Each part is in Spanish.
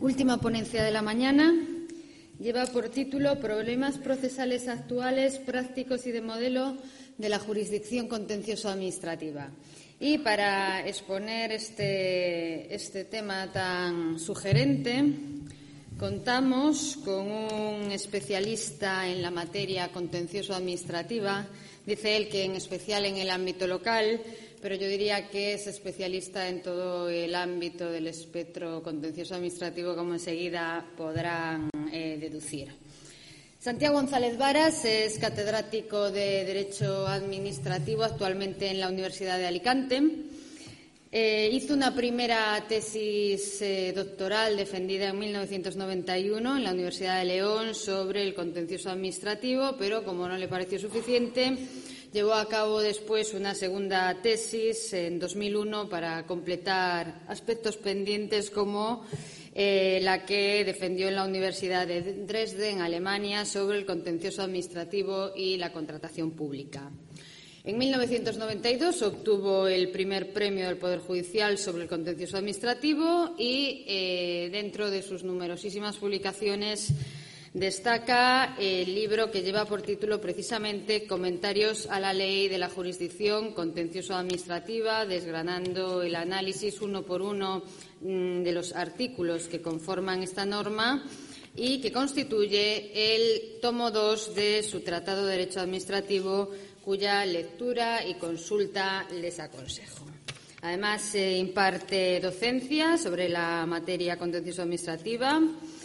última ponencia de la mañana lleva por título Problemas procesales actuales, prácticos y de modelo de la jurisdicción contencioso-administrativa. Y para exponer este tema tan sugerente, contamos con un especialista en la materia contencioso-administrativa. Dice él que en especial en el ámbito local, pero yo diría que es especialista en todo el ámbito del espectro contencioso-administrativo, como enseguida podrán deducir. Santiago González Varas es catedrático de Derecho Administrativo actualmente en la Universidad de Alicante. Hizo una primera tesis doctoral defendida en 1991 en la Universidad de León sobre el contencioso administrativo, pero como no le pareció suficiente, llevó a cabo después una segunda tesis en 2001 para completar aspectos pendientes como la que defendió en la Universidad de Dresde, en Alemania, sobre el contencioso administrativo y la contratación pública. En 1992 obtuvo el primer premio del Poder Judicial sobre el contencioso administrativo y dentro de sus numerosísimas publicaciones destaca el libro que lleva por título precisamente Comentarios a la Ley de la Jurisdicción Contencioso-Administrativa, desgranando el análisis uno por uno de los artículos que conforman esta norma y que constituye el tomo 2 de su Tratado de Derecho Administrativo, cuya lectura y consulta les aconsejo. Además, imparte docencia sobre la materia contencioso-administrativa,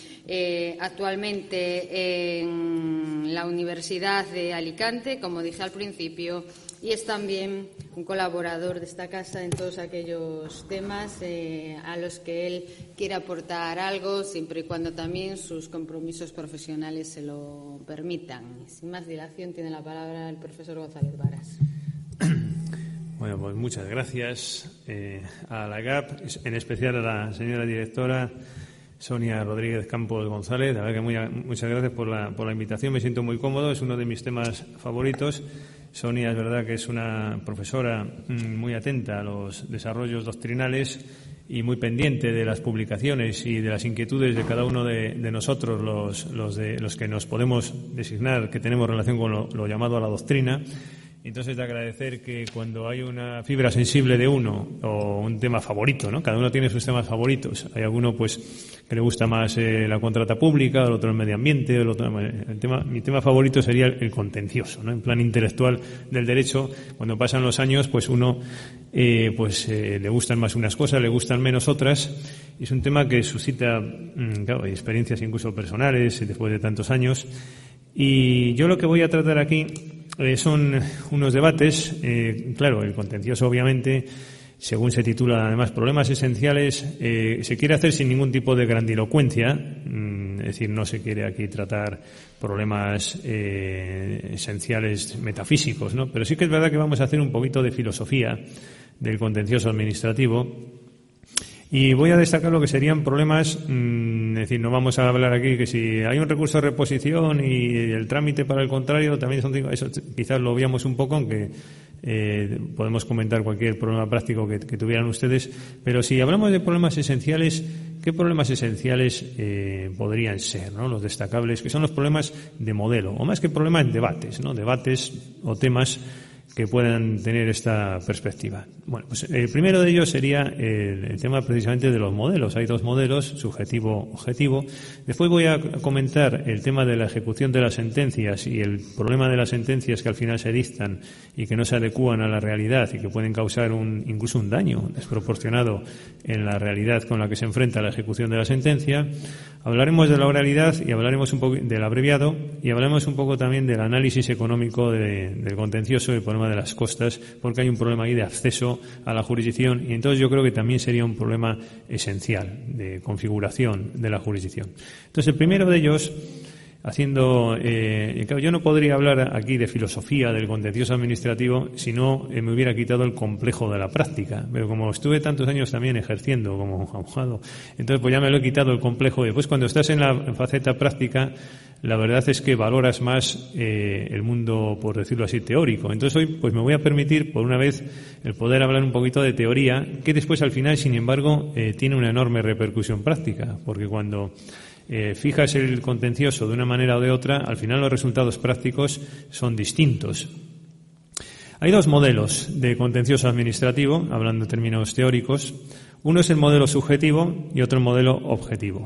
actualmente en la Universidad de Alicante, como dije al principio, y es también un colaborador de esta casa en todos aquellos temas a los que él quiere aportar algo, siempre y cuando también sus compromisos profesionales se lo permitan. Sin más dilación, tiene la palabra el profesor González Varas. Bueno, pues muchas gracias a la GAP, en especial a la señora directora Sonia Rodríguez Campos González. La verdad que muchas gracias por la invitación. Me siento muy cómodo, es uno de mis temas favoritos. Sonia es verdad que es una profesora muy atenta a los desarrollos doctrinales y muy pendiente de las publicaciones y de las inquietudes de cada uno de nosotros, los que nos podemos designar que tenemos relación con lo llamado a la doctrina. Entonces, de agradecer que cuando hay una fibra sensible de uno o un tema favorito, ¿no? Cada uno tiene sus temas favoritos. Hay alguno, pues, que le gusta más la contrata pública, el otro el medio ambiente, mi tema favorito sería el contencioso, ¿no? En plan intelectual del derecho, cuando pasan los años, pues uno, le gustan más unas cosas, le gustan menos otras. Y es un tema que suscita, claro, experiencias incluso personales después de tantos años. Y yo lo que voy a tratar aquí son unos debates, claro, el contencioso obviamente, según se titula además Problemas Esenciales, se quiere hacer sin ningún tipo de grandilocuencia, es decir, no se quiere aquí tratar problemas esenciales metafísicos, ¿no? Pero sí que es verdad que vamos a hacer un poquito de filosofía del contencioso administrativo. Y voy a destacar lo que serían problemas, es decir, no vamos a hablar aquí que si hay un recurso de reposición y el trámite para el contrario, también eso quizás lo obviamos un poco, aunque podemos comentar cualquier problema práctico que tuvieran ustedes. Pero si hablamos de problemas esenciales, ¿qué problemas esenciales podrían ser, ¿no? Los destacables, que son los problemas de modelo, o más que problemas, debates, ¿no? Debates o temas que puedan tener esta perspectiva. Bueno, pues el primero de ellos sería el tema precisamente de los modelos. Hay dos modelos, subjetivo-objetivo. Después voy a comentar el tema de la ejecución de las sentencias y el problema de las sentencias que al final se dictan y que no se adecúan a la realidad y que pueden causar incluso un daño desproporcionado en la realidad con la que se enfrenta la ejecución de la sentencia. Hablaremos de la oralidad y hablaremos un poco del abreviado y hablaremos un poco también del análisis económico del contencioso y el problema de las costas, porque hay un problema ahí de acceso a la jurisdicción y entonces yo creo que también sería un problema esencial de configuración de la jurisdicción. Entonces, el primero de ellos, claro, yo no podría hablar aquí de filosofía del contencioso administrativo si no me hubiera quitado el complejo de la práctica, pero como estuve tantos años también ejerciendo como abogado, entonces pues ya me lo he quitado el complejo. Y después, cuando estás en la faceta práctica, la verdad es que valoras más el mundo, por decirlo así, teórico. Entonces hoy pues me voy a permitir, por una vez, el poder hablar un poquito de teoría, que después al final, sin embargo, tiene una enorme repercusión práctica, porque cuando fijas el contencioso de una manera o de otra, al final los resultados prácticos son distintos. Hay dos modelos de contencioso administrativo, hablando en términos teóricos. Uno es el modelo subjetivo y otro el modelo objetivo.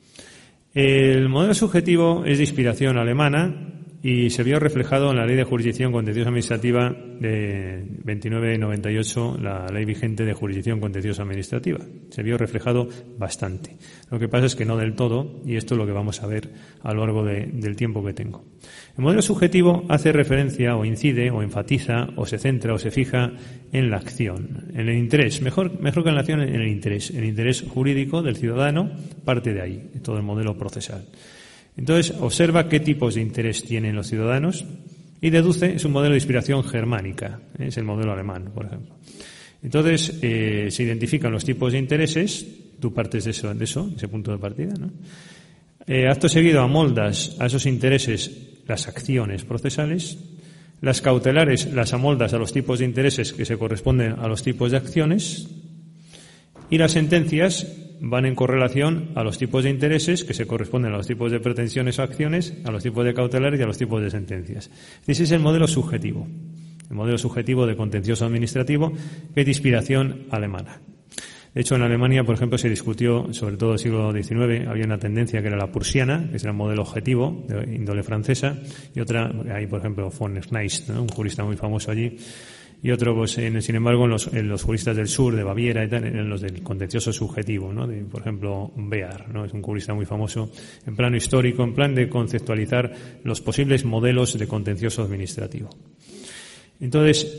El modelo subjetivo es de inspiración alemana y se vio reflejado en la Ley de Jurisdicción Contenciosa Administrativa de 2998, la ley vigente de Jurisdicción Contenciosa Administrativa. Se vio reflejado bastante. Lo que pasa es que no del todo, y esto es lo que vamos a ver a lo largo del tiempo que tengo. El modelo subjetivo hace referencia o incide o enfatiza o se centra o se fija en la acción, en el interés. Mejor que en la acción, en el interés. El interés jurídico del ciudadano parte de ahí, de todo el modelo procesal. Entonces, observa qué tipos de interés tienen los ciudadanos y deduce, es un modelo de inspiración germánica, es el modelo alemán, por ejemplo. Entonces, se identifican los tipos de intereses, tú partes de eso, ese punto de partida, ¿no? Acto seguido amoldas a esos intereses las acciones procesales, las cautelares las amoldas a los tipos de intereses que se corresponden a los tipos de acciones y las sentencias van en correlación a los tipos de intereses que se corresponden a los tipos de pretensiones o acciones, a los tipos de cautelares y a los tipos de sentencias. Ese es el modelo subjetivo de contencioso administrativo, que es de inspiración alemana. De hecho, en Alemania, por ejemplo, se discutió, sobre todo en el siglo XIX, había una tendencia que era la prusiana, que era el modelo objetivo de índole francesa, y otra, ahí por ejemplo, von Kneist, ¿no?, un jurista muy famoso allí, y otro, pues, sin embargo, en los juristas del sur, de Baviera y tal, en los del contencioso subjetivo, ¿no? Por ejemplo, Bear, ¿no? Es un jurista muy famoso en plano histórico, en plan de conceptualizar los posibles modelos de contencioso administrativo. Entonces,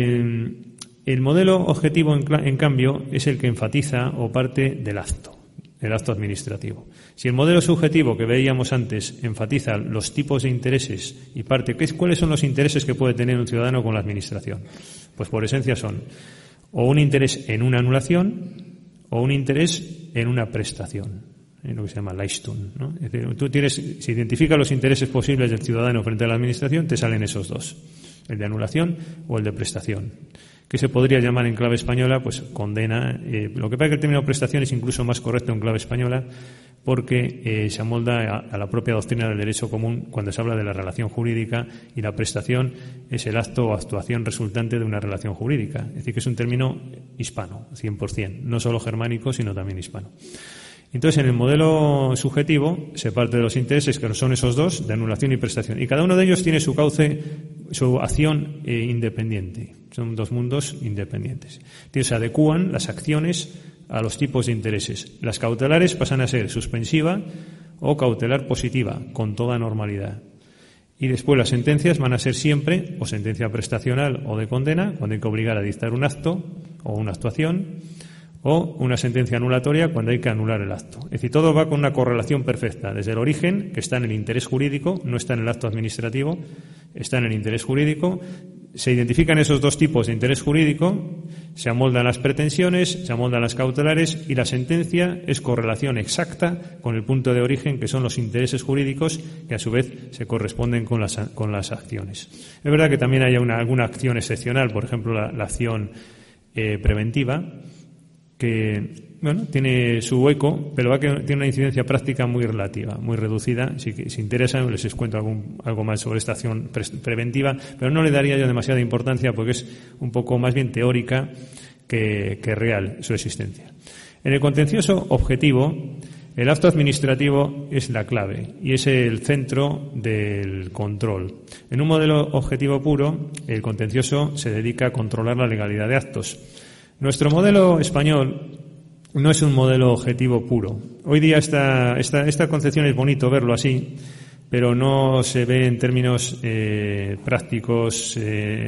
el modelo objetivo, en cambio, es el que enfatiza o parte del acto, el acto administrativo. Si el modelo subjetivo que veíamos antes enfatiza los tipos de intereses y parte, ¿cuáles son los intereses que puede tener un ciudadano con la administración? Pues por esencia son o un interés en una anulación o un interés en una prestación, en lo que se llama Leistung, ¿no? Es decir, si identificas los intereses posibles del ciudadano frente a la administración, te salen esos dos, el de anulación o el de prestación, que se podría llamar en clave española, pues condena. Lo que pasa es que el término prestación es incluso más correcto en clave española porque se amolda a la propia doctrina del derecho común cuando se habla de la relación jurídica, y la prestación es el acto o actuación resultante de una relación jurídica. Es decir, que es un término hispano, 100%, no solo germánico, sino también hispano. Entonces, en el modelo subjetivo se parte de los intereses, que son esos dos, de anulación y prestación. Y cada uno de ellos tiene su cauce, su acción independiente. Son dos mundos independientes. Entonces, se adecúan las acciones a los tipos de intereses. Las cautelares pasan a ser suspensiva o cautelar positiva, con toda normalidad. Y después las sentencias van a ser siempre o sentencia prestacional o de condena, cuando hay que obligar a dictar un acto o una actuación, o una sentencia anulatoria cuando hay que anular el acto. Es decir, todo va con una correlación perfecta, desde el origen, que está en el interés jurídico, no está en el acto administrativo, está en el interés jurídico. Se identifican esos dos tipos de interés jurídico, se amoldan las pretensiones, se amoldan las cautelares, y la sentencia es correlación exacta con el punto de origen, que son los intereses jurídicos, que a su vez se corresponden con las acciones. Es verdad que también hay alguna acción excepcional, por ejemplo la acción preventiva, que tiene su hueco, pero tiene una incidencia práctica muy relativa, muy reducida. Si interesa, les cuento algo más sobre esta acción preventiva, pero no le daría yo demasiada importancia porque es un poco más bien teórica que real su existencia. En el contencioso objetivo, el acto administrativo es la clave y es el centro del control. En un modelo objetivo puro, el contencioso se dedica a controlar la legalidad de actos. Nuestro modelo español no es un modelo objetivo puro. Hoy día esta concepción es bonito verlo así, pero no se ve en términos prácticos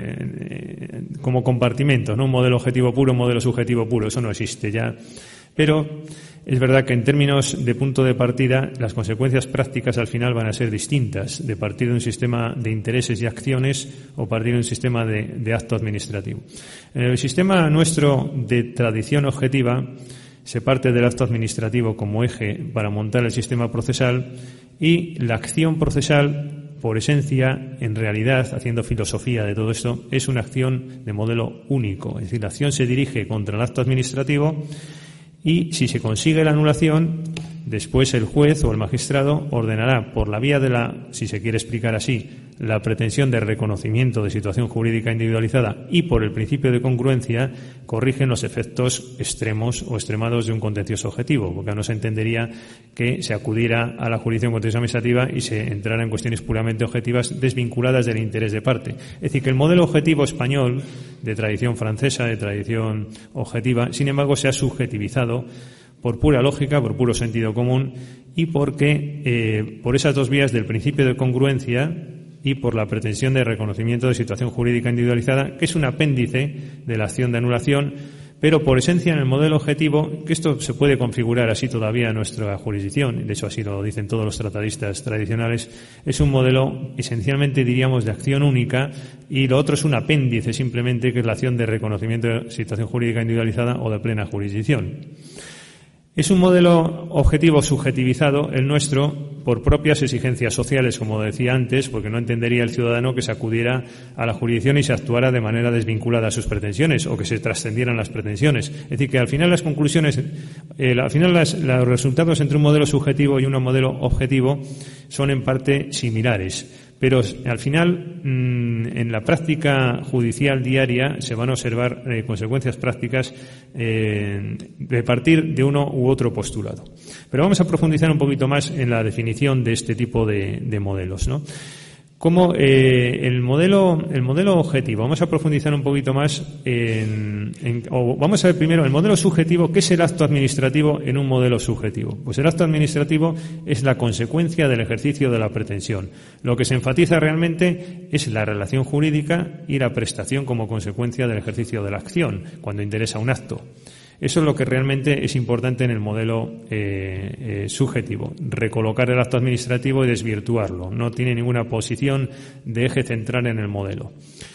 como compartimentos, ¿no? Un modelo objetivo puro, un modelo subjetivo puro, eso no existe ya. Pero es verdad que en términos de punto de partida, las consecuencias prácticas al final van a ser distintas, de partir de un sistema de intereses y acciones o partir de un sistema de acto administrativo. En el sistema nuestro de tradición objetiva, se parte del acto administrativo como eje para montar el sistema procesal, Y la acción procesal, por esencia, en realidad, haciendo filosofía de todo esto, es una acción de modelo único. Es decir, la acción se dirige contra el acto administrativo y si se consigue la anulación, después el juez o el magistrado ordenará por la vía de la, si se quiere explicar así, la pretensión de reconocimiento de situación jurídica individualizada y por el principio de congruencia corrigen los efectos extremos o extremados de un contencioso objetivo, porque no se entendería que se acudiera a la jurisdicción contenciosa administrativa y se entrara en cuestiones puramente objetivas desvinculadas del interés de parte. Es decir, que el modelo objetivo español, de tradición francesa, de tradición objetiva, sin embargo, se ha subjetivizado por pura lógica, por puro sentido común y porque por esas dos vías del principio de congruencia y por la pretensión de reconocimiento de situación jurídica individualizada, que es un apéndice de la acción de anulación, pero por esencia en el modelo objetivo, que esto se puede configurar así todavía en nuestra jurisdicción, de hecho así lo dicen todos los tratadistas tradicionales, es un modelo esencialmente, diríamos, de acción única y lo otro es un apéndice simplemente, que es la acción de reconocimiento de situación jurídica individualizada o de plena jurisdicción. Es un modelo objetivo subjetivizado, el nuestro, por propias exigencias sociales, como decía antes, porque no entendería el ciudadano que se acudiera a la jurisdicción y se actuara de manera desvinculada a sus pretensiones o que se trascendieran las pretensiones. Es decir, que al final las conclusiones, los resultados entre un modelo subjetivo y un modelo objetivo son en parte similares. Pero al final, en la práctica judicial diaria se van a observar consecuencias prácticas de partir de uno u otro postulado. Pero vamos a profundizar un poquito más en la definición de este tipo de modelos, ¿no? Como el modelo objetivo, vamos a profundizar un poquito más o vamos a ver primero el modelo subjetivo. ¿Qué es el acto administrativo en un modelo subjetivo? Pues el acto administrativo es la consecuencia del ejercicio de la pretensión. Lo que se enfatiza realmente es la relación jurídica y la prestación como consecuencia del ejercicio de la acción, cuando interesa un acto. Eso es lo que realmente es importante en el modelo subjetivo, recolocar el acto administrativo y desvirtuarlo. No tiene ninguna posición de eje central en el modelo.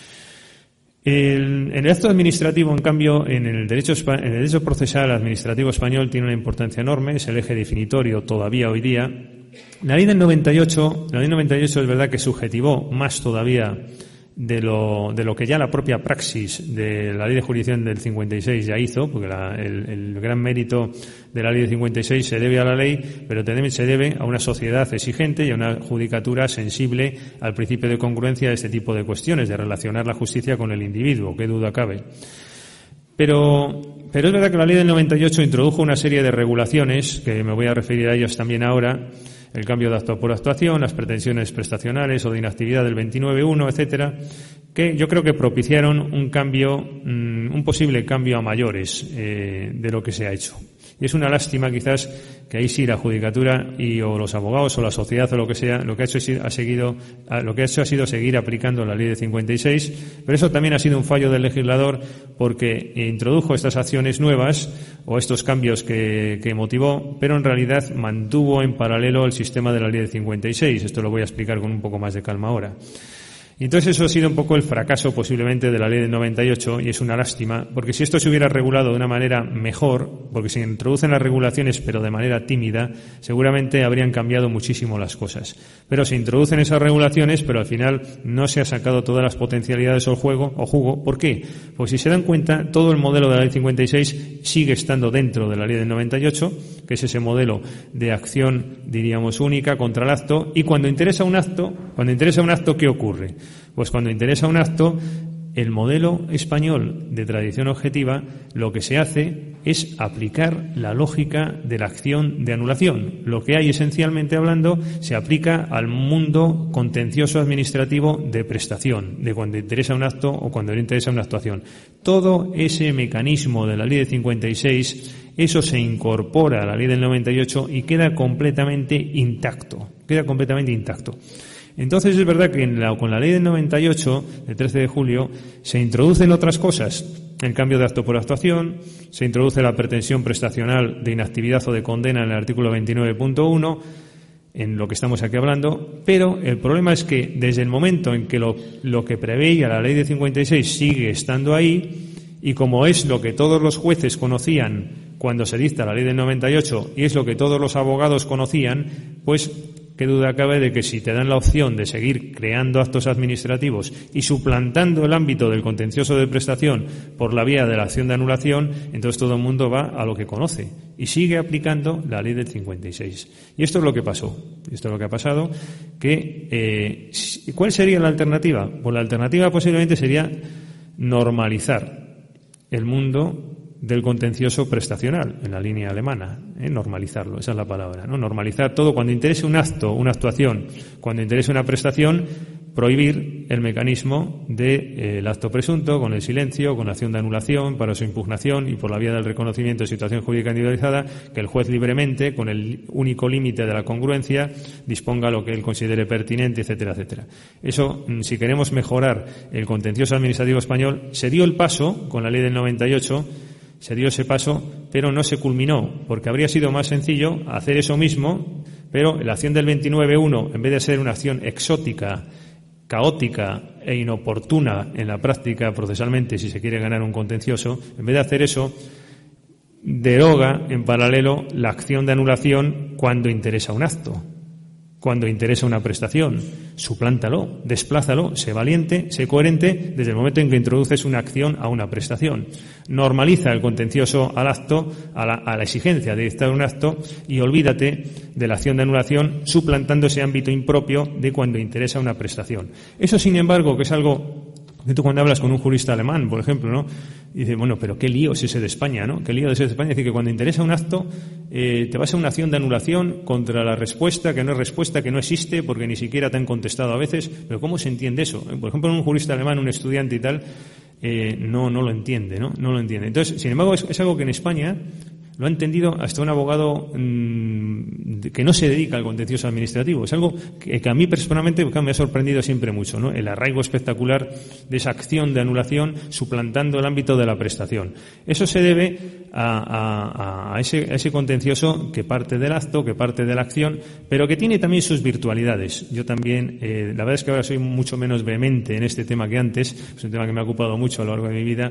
En el acto administrativo, en cambio, en el derecho procesal administrativo español tiene una importancia enorme, es el eje definitorio todavía hoy día. La ley del 98 es verdad que subjetivó más todavía de lo que ya la propia praxis de la ley de jurisdicción del 56 ya hizo, porque el gran mérito de la ley del 56 se debe a la ley, pero también se debe a una sociedad exigente y a una judicatura sensible al principio de congruencia de este tipo de cuestiones, de relacionar la justicia con el individuo, qué duda cabe. Pero es verdad que la ley del 98 introdujo una serie de regulaciones, que me voy a referir a ellas también ahora, el cambio de acto por actuación, las pretensiones prestacionales o de inactividad del 29.1, etcétera, que yo creo que propiciaron un posible cambio a mayores de lo que se ha hecho. Y es una lástima quizás que ahí sí la judicatura o los abogados o la sociedad o lo que sea, lo que ha hecho ha sido seguir aplicando la ley de 56, pero eso también ha sido un fallo del legislador porque introdujo estas acciones nuevas o estos cambios que motivó, pero en realidad mantuvo en paralelo el sistema de la ley de 56. Esto lo voy a explicar con un poco más de calma ahora. Y entonces eso ha sido un poco el fracaso posiblemente de la ley del 98 y es una lástima, porque si esto se hubiera regulado de una manera mejor, porque se introducen las regulaciones pero de manera tímida, seguramente habrían cambiado muchísimo las cosas. Pero se introducen esas regulaciones, pero al final no se ha sacado todas las potencialidades o jugo. ¿Por qué? Pues si se dan cuenta, todo el modelo de la ley 56 sigue estando dentro de la ley del 98, que es ese modelo de acción, diríamos, única contra el acto, y cuando interesa un acto, ¿qué ocurre? Pues cuando interesa un acto, el modelo español de tradición objetiva lo que se hace es aplicar la lógica de la acción de anulación. Lo que hay, esencialmente hablando, se aplica al mundo contencioso administrativo de prestación, de cuando interesa un acto o cuando le interesa una actuación. Todo ese mecanismo de la ley de 56, eso se incorpora a la ley del 98 y queda completamente intacto. Entonces es verdad que con la ley del 98, del 13 de julio, se introducen otras cosas. El cambio de acto por actuación, se introduce la pretensión prestacional de inactividad o de condena en el artículo 29.1, en lo que estamos aquí hablando, pero el problema es que desde el momento en que lo que preveía la ley de 56 sigue estando ahí, y como es lo que todos los jueces conocían cuando se dicta la ley del 98 y es lo que todos los abogados conocían, pues qué duda cabe de que si te dan la opción de seguir creando actos administrativos y suplantando el ámbito del contencioso de prestación por la vía de la acción de anulación, entonces todo el mundo va a lo que conoce y sigue aplicando la ley del 56. Y esto es lo que pasó. Esto es lo que ha pasado. ¿Cuál sería la alternativa? Pues la alternativa posiblemente sería normalizar el mundo del contencioso prestacional, en la línea alemana, normalizarlo, esa es la palabra, ¿no? Normalizar todo. Cuando interese un acto, una actuación, cuando interese una prestación, prohibir el mecanismo del acto presunto, con el silencio, con la acción de anulación, para su impugnación y por la vía del reconocimiento de situación jurídica individualizada, que el juez libremente, con el único límite de la congruencia, disponga lo que él considere pertinente, etcétera, etcétera. Eso, si queremos mejorar el contencioso administrativo español, se dio el paso con la ley del 98, se dio ese paso, pero no se culminó, porque habría sido más sencillo hacer eso mismo, pero la acción del 29.1, en vez de ser una acción exótica, caótica e inoportuna en la práctica procesalmente, si se quiere ganar un contencioso, en vez de hacer eso, deroga en paralelo la acción de anulación cuando interesa un acto, cuando interesa una prestación. Suplántalo, desplázalo, sé valiente, sé coherente desde el momento en que introduces una acción a una prestación. Normaliza el contencioso al acto, a la exigencia de dictar un acto, y olvídate de la acción de anulación suplantando ese ámbito impropio de cuando interesa una prestación. Eso, sin embargo, que es algo que tú cuando hablas con un jurista alemán, por ejemplo, ¿no? Y dice, bueno, pero qué lío es ese de España, ¿no? Qué lío es ese de España. Es decir, que cuando interesa un acto, te vas a una acción de anulación contra la respuesta, que no es respuesta, que no existe, porque ni siquiera te han contestado a veces. Pero ¿cómo se entiende eso? Por ejemplo, un jurista alemán, un estudiante y tal, no lo entiende, ¿no? No lo entiende. Entonces, sin embargo, es algo que en España lo ha entendido hasta un abogado que no se dedica al contencioso administrativo. Es algo que a mí personalmente me ha sorprendido siempre mucho, ¿no? El arraigo espectacular de esa acción de anulación suplantando el ámbito de la prestación. Eso se debe a ese contencioso que parte del acto, que parte de la acción, pero que tiene también sus virtualidades. Yo también, la verdad es que ahora soy mucho menos vehemente en este tema que antes. Es un tema que me ha ocupado mucho a lo largo de mi vida.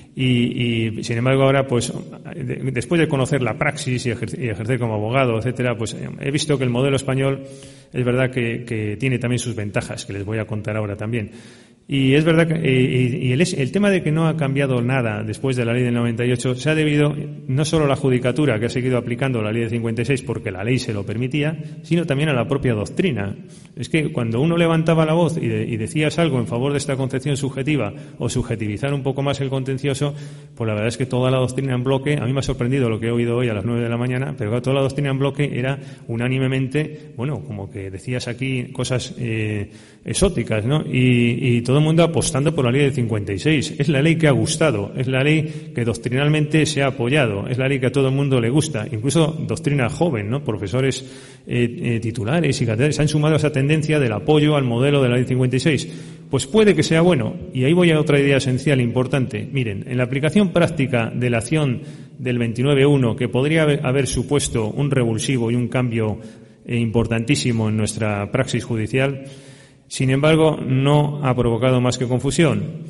Y sin embargo ahora, pues, después de conocer la praxis y ejercer como abogado, etcétera, pues he visto que el modelo español es verdad que tiene también sus ventajas, que les voy a contar ahora también. Y es verdad que el tema de que no ha cambiado nada después de la ley del 98 se ha debido no solo a la judicatura, que ha seguido aplicando la ley del 56 porque la ley se lo permitía, sino también a la propia doctrina. Es que cuando uno levantaba la voz y decías algo en favor de esta concepción subjetiva o subjetivizar un poco más el contencioso, pues la verdad es que toda la doctrina en bloque, a mí me ha sorprendido lo que he oído hoy a las 9 de la mañana, pero toda la doctrina en bloque era unánimemente, bueno, como que decías aquí cosas exóticas, ¿no? Y todo el mundo apostando por la ley del 56. Es la ley que ha gustado, es la ley que doctrinalmente se ha apoyado, es la ley que a todo el mundo le gusta, incluso doctrina joven, ¿no? Profesores titulares y catedráticos se han sumado a esa tendencia del apoyo al modelo de la ley 56. Pues puede que sea bueno, y ahí voy a otra idea esencial importante. Miren, en la aplicación práctica de la acción del 29.1, que podría haber supuesto un revulsivo y un cambio importantísimo en nuestra praxis judicial, sin embargo, no ha provocado más que confusión.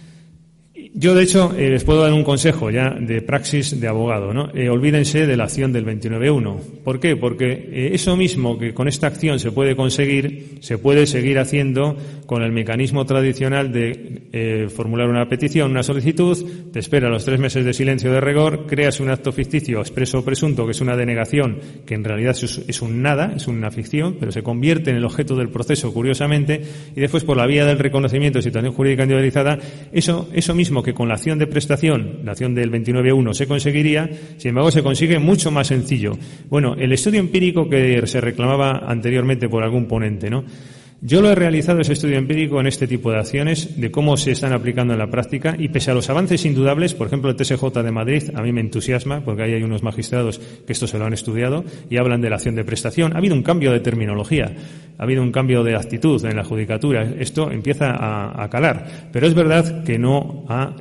Yo, de hecho, les puedo dar un consejo ya de praxis de abogado, ¿no? Olvídense de la acción del 29.1. ¿Por qué? Porque eso mismo que con esta acción se puede conseguir, se puede seguir haciendo con el mecanismo tradicional de formular una petición, una solicitud, te espera los 3 meses de silencio de rigor, creas un acto ficticio expreso o presunto, que es una denegación, que en realidad es un nada, es una ficción, pero se convierte en el objeto del proceso, curiosamente, y después por la vía del reconocimiento de situación jurídica individualizada, eso mismo que con la acción de prestación, la acción del 29.1 se conseguiría, sin embargo se consigue mucho más sencillo. Bueno, el estudio empírico que se reclamaba anteriormente por algún ponente, ¿no? Yo lo he realizado, ese estudio empírico, en este tipo de acciones, de cómo se están aplicando en la práctica, y pese a los avances indudables, por ejemplo, el TSJ de Madrid, a mí me entusiasma, porque ahí hay unos magistrados que esto se lo han estudiado y hablan de la acción de prestación. Ha habido un cambio de terminología, ha habido un cambio de actitud en la judicatura. Esto empieza a calar, pero es verdad que no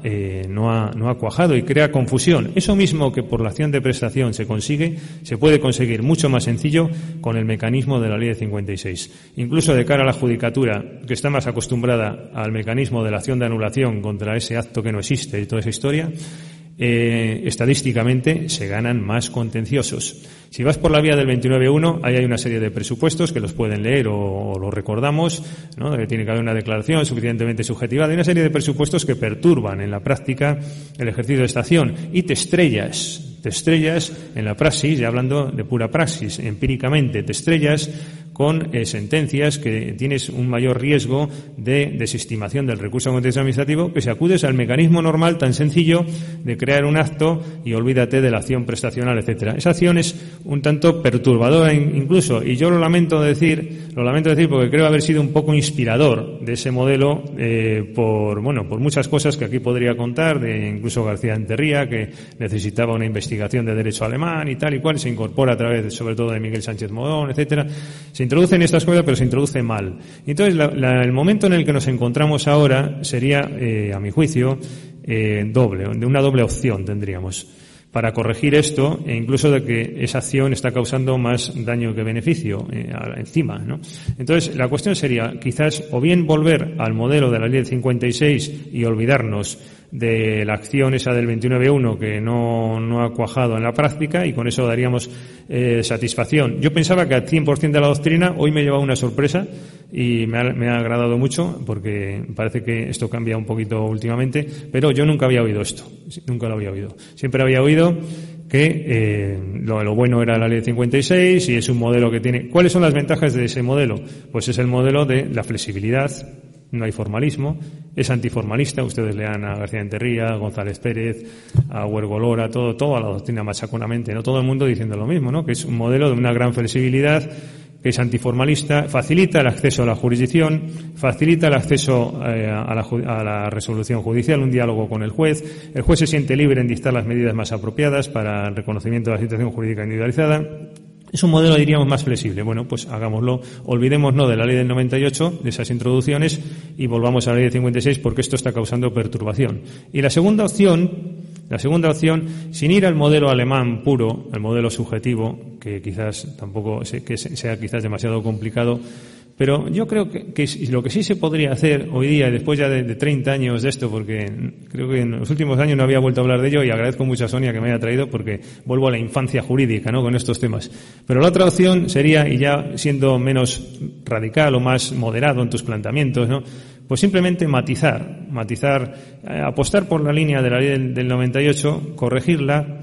ha cuajado y crea confusión. Eso mismo que por la acción de prestación se consigue, se puede conseguir mucho más sencillo con el mecanismo de la ley de 56. Incluso de cara a la judicatura, que está más acostumbrada al mecanismo de la acción de anulación contra ese acto que no existe y toda esa historia, estadísticamente se ganan más contenciosos. Si vas por la vía del 29.1, ahí hay una serie de presupuestos que los pueden leer o los recordamos, ¿no? Que tiene que haber una declaración suficientemente subjetiva. Hay una serie de presupuestos que perturban en la práctica el ejercicio de esta acción y te estrellas en la praxis, ya hablando de pura praxis, empíricamente, te estrellas con sentencias que tienes un mayor riesgo de desestimación del recurso contencioso administrativo que si acudes al mecanismo normal tan sencillo de crear un acto y olvídate de la acción prestacional, etcétera. Esa acción es un tanto perturbadora incluso, y yo lo lamento decir porque creo haber sido un poco inspirador de ese modelo por muchas cosas que aquí podría contar, de incluso García Enterría, que necesitaba una investigación de derecho alemán y tal y cual, se incorpora a través sobre todo de Miguel Sánchez Modón, etcétera. Se introducen estas cosas, pero se introduce mal. Entonces, el momento en el que nos encontramos ahora sería, a mi juicio, de una doble opción tendríamos para corregir esto, e incluso de que esa acción está causando más daño que beneficio encima, ¿no? Entonces, la cuestión sería, quizás, o bien volver al modelo de la ley del 56 y olvidarnos de la acción esa del 29.1 que no ha cuajado en la práctica, y con eso daríamos satisfacción. Yo pensaba que al 100% de la doctrina, hoy me he llevado una sorpresa y me ha agradado mucho, porque parece que esto cambia un poquito últimamente, pero yo nunca había oído esto, nunca lo había oído. Siempre había oído que lo bueno era la ley 56 y es un modelo que tiene. ¿Cuáles son las ventajas de ese modelo? Pues es el modelo de la flexibilidad. No hay formalismo, es antiformalista. Ustedes lean a García Enterría, a González Pérez, a Huergolora, todo a la doctrina machaconamente, no todo el mundo diciendo lo mismo, ¿no? Que es un modelo de una gran flexibilidad, que es antiformalista, facilita el acceso a la jurisdicción, facilita el acceso a la resolución judicial, un diálogo con el juez se siente libre en dictar las medidas más apropiadas para el reconocimiento de la situación jurídica individualizada. Es un modelo, diríamos, más flexible. Bueno, pues hagámoslo. Olvidémonos de la ley del 98, de esas introducciones, y volvamos a la ley del 56, porque esto está causando perturbación. Y la segunda opción, sin ir al modelo alemán puro, al modelo subjetivo, que quizás tampoco sea quizás demasiado complicado, pero yo creo que lo que sí se podría hacer hoy día, después ya de 30 años de esto, porque creo que en los últimos años no había vuelto a hablar de ello, y agradezco mucho a Sonia que me haya traído, porque vuelvo a la infancia jurídica, ¿no?, con estos temas. Pero la otra opción sería, y ya siendo menos radical o más moderado en tus planteamientos, ¿no?, pues simplemente matizar, apostar por la línea de la ley del 98, corregirla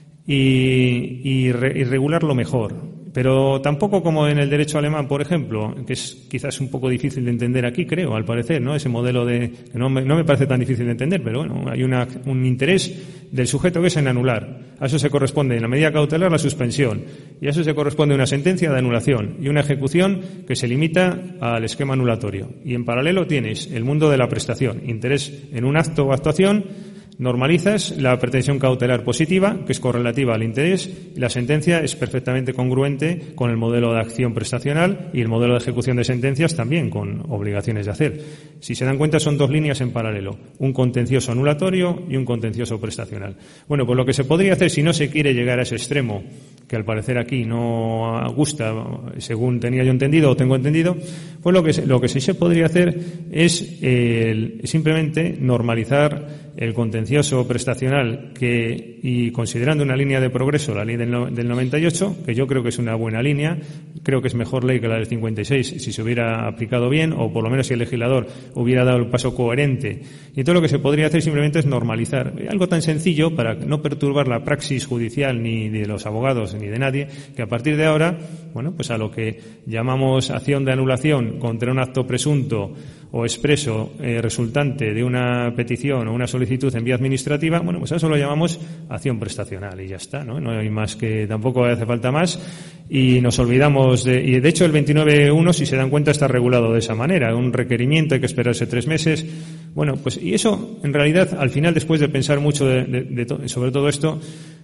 y regularlo mejor. Pero tampoco como en el derecho alemán, por ejemplo, que es quizás un poco difícil de entender aquí, creo, al parecer, ¿no? Ese modelo que no me parece tan difícil de entender, pero bueno, hay un interés del sujeto que es en anular. A eso se corresponde en la medida cautelar la suspensión, y a eso se corresponde una sentencia de anulación y una ejecución que se limita al esquema anulatorio. Y en paralelo tienes el mundo de la prestación, interés en un acto o actuación. Normalizas la pretensión cautelar positiva, que es correlativa al interés, y la sentencia es perfectamente congruente con el modelo de acción prestacional y el modelo de ejecución de sentencias también con obligaciones de hacer. Si se dan cuenta, son dos líneas en paralelo, un contencioso anulatorio y un contencioso prestacional. Bueno, pues lo que se podría hacer, si no se quiere llegar a ese extremo, que al parecer aquí no gusta, según tenía yo entendido o tengo entendido, pues lo que sí se podría hacer es simplemente normalizar el contencioso prestacional y considerando una línea de progreso la ley del 98, que yo creo que es una buena línea, creo que es mejor ley que la del 56 si se hubiera aplicado bien, o por lo menos si el legislador hubiera dado el paso coherente. Y todo lo que se podría hacer simplemente es normalizar algo tan sencillo para no perturbar la praxis judicial ni de los abogados ni de nadie, que a partir de ahora, bueno, pues a lo que llamamos acción de anulación contra un acto presunto o expreso resultante de una petición o una solicitud en vía administrativa, bueno, pues a eso lo llamamos acción prestacional y ya está, ¿no? No hay más, que tampoco hace falta más, y nos olvidamos y de hecho el 29.1, si se dan cuenta, está regulado de esa manera, un requerimiento, hay que esperarse 3 meses. Bueno, pues y eso en realidad al final, después de pensar mucho sobre todo esto,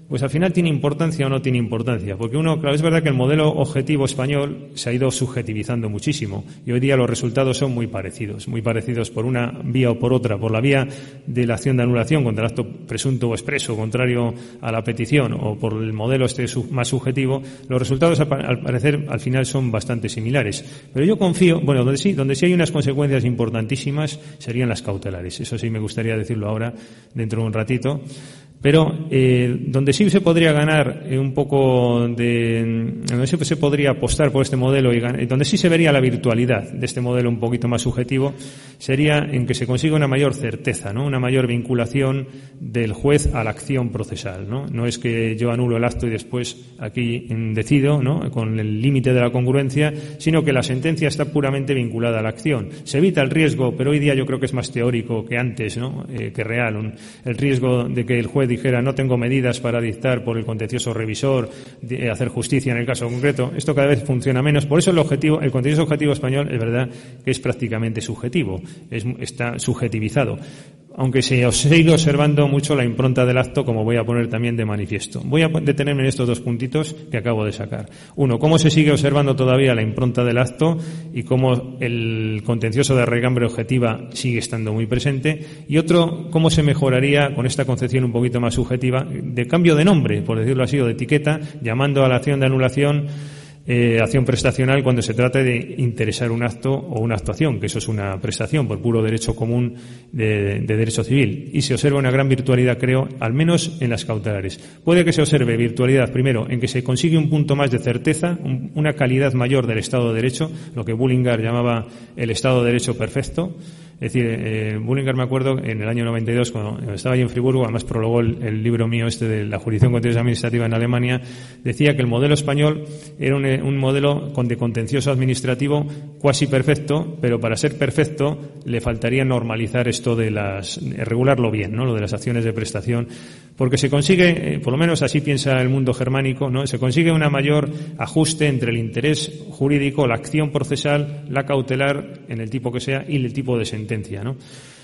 pues al final tiene importancia o no tiene importancia. Porque claro, es verdad que el modelo objetivo español se ha ido subjetivizando muchísimo y hoy día los resultados son muy parecidos por una vía o por otra, por la vía de la acción de anulación contra el acto presunto o expreso contrario a la petición o por el modelo más subjetivo. Los resultados al parecer al final son bastante similares. Pero yo confío, donde sí hay unas consecuencias importantísimas serían las cautelares. Eso sí me gustaría decirlo ahora, dentro de un ratito. Pero donde sí se podría ganar donde sí se podría apostar por este modelo y donde sí se vería la virtualidad de este modelo un poquito más subjetivo sería en que se consiga una mayor certeza, ¿no? Una mayor vinculación del juez a la acción procesal, ¿no? No es que yo anulo el acto y después aquí decido, ¿no? Con el límite de la congruencia, sino que la sentencia está puramente vinculada a la acción. Se evita el riesgo, pero hoy día yo creo que es más teórico que antes, ¿no? Que real, el riesgo de que el juez dijera no tengo medidas para dictar por el contencioso revisor, de hacer justicia en el caso concreto. Esto cada vez funciona menos. Por eso el contencioso objetivo español es verdad que es prácticamente subjetivo, está subjetivizado. Aunque se os he ido observando mucho la impronta del acto, como voy a poner también de manifiesto. Voy a detenerme en estos dos puntitos que acabo de sacar. Uno, cómo se sigue observando todavía la impronta del acto y cómo el contencioso de regambre objetiva sigue estando muy presente. Y otro, cómo se mejoraría con esta concepción un poquito más subjetiva de cambio de nombre, por decirlo así, o de etiqueta, llamando a la acción de anulación acción prestacional cuando se trata de interesar un acto o una actuación, que eso es una prestación por puro derecho común de derecho civil. Y se observa una gran virtualidad, creo, al menos en las cautelares. Puede que se observe virtualidad, primero, en que se consigue un punto más de certeza, una calidad mayor del Estado de Derecho, lo que Bullinger llamaba el Estado de Derecho perfecto. Es decir, Bullinger, me acuerdo, en el año 92, cuando estaba allí en Friburgo, además prologó el libro mío de la jurisdicción contenciosa administrativa en Alemania, decía que el modelo español era un modelo de contencioso administrativo cuasi perfecto, pero para ser perfecto le faltaría normalizar esto regularlo bien, ¿no? Lo de las acciones de prestación, porque se consigue, por lo menos así piensa el mundo germánico, ¿no? Se consigue una mayor ajuste entre el interés jurídico, la acción procesal, la cautelar, en el tipo que sea, y el tipo de sentencia, ¿no?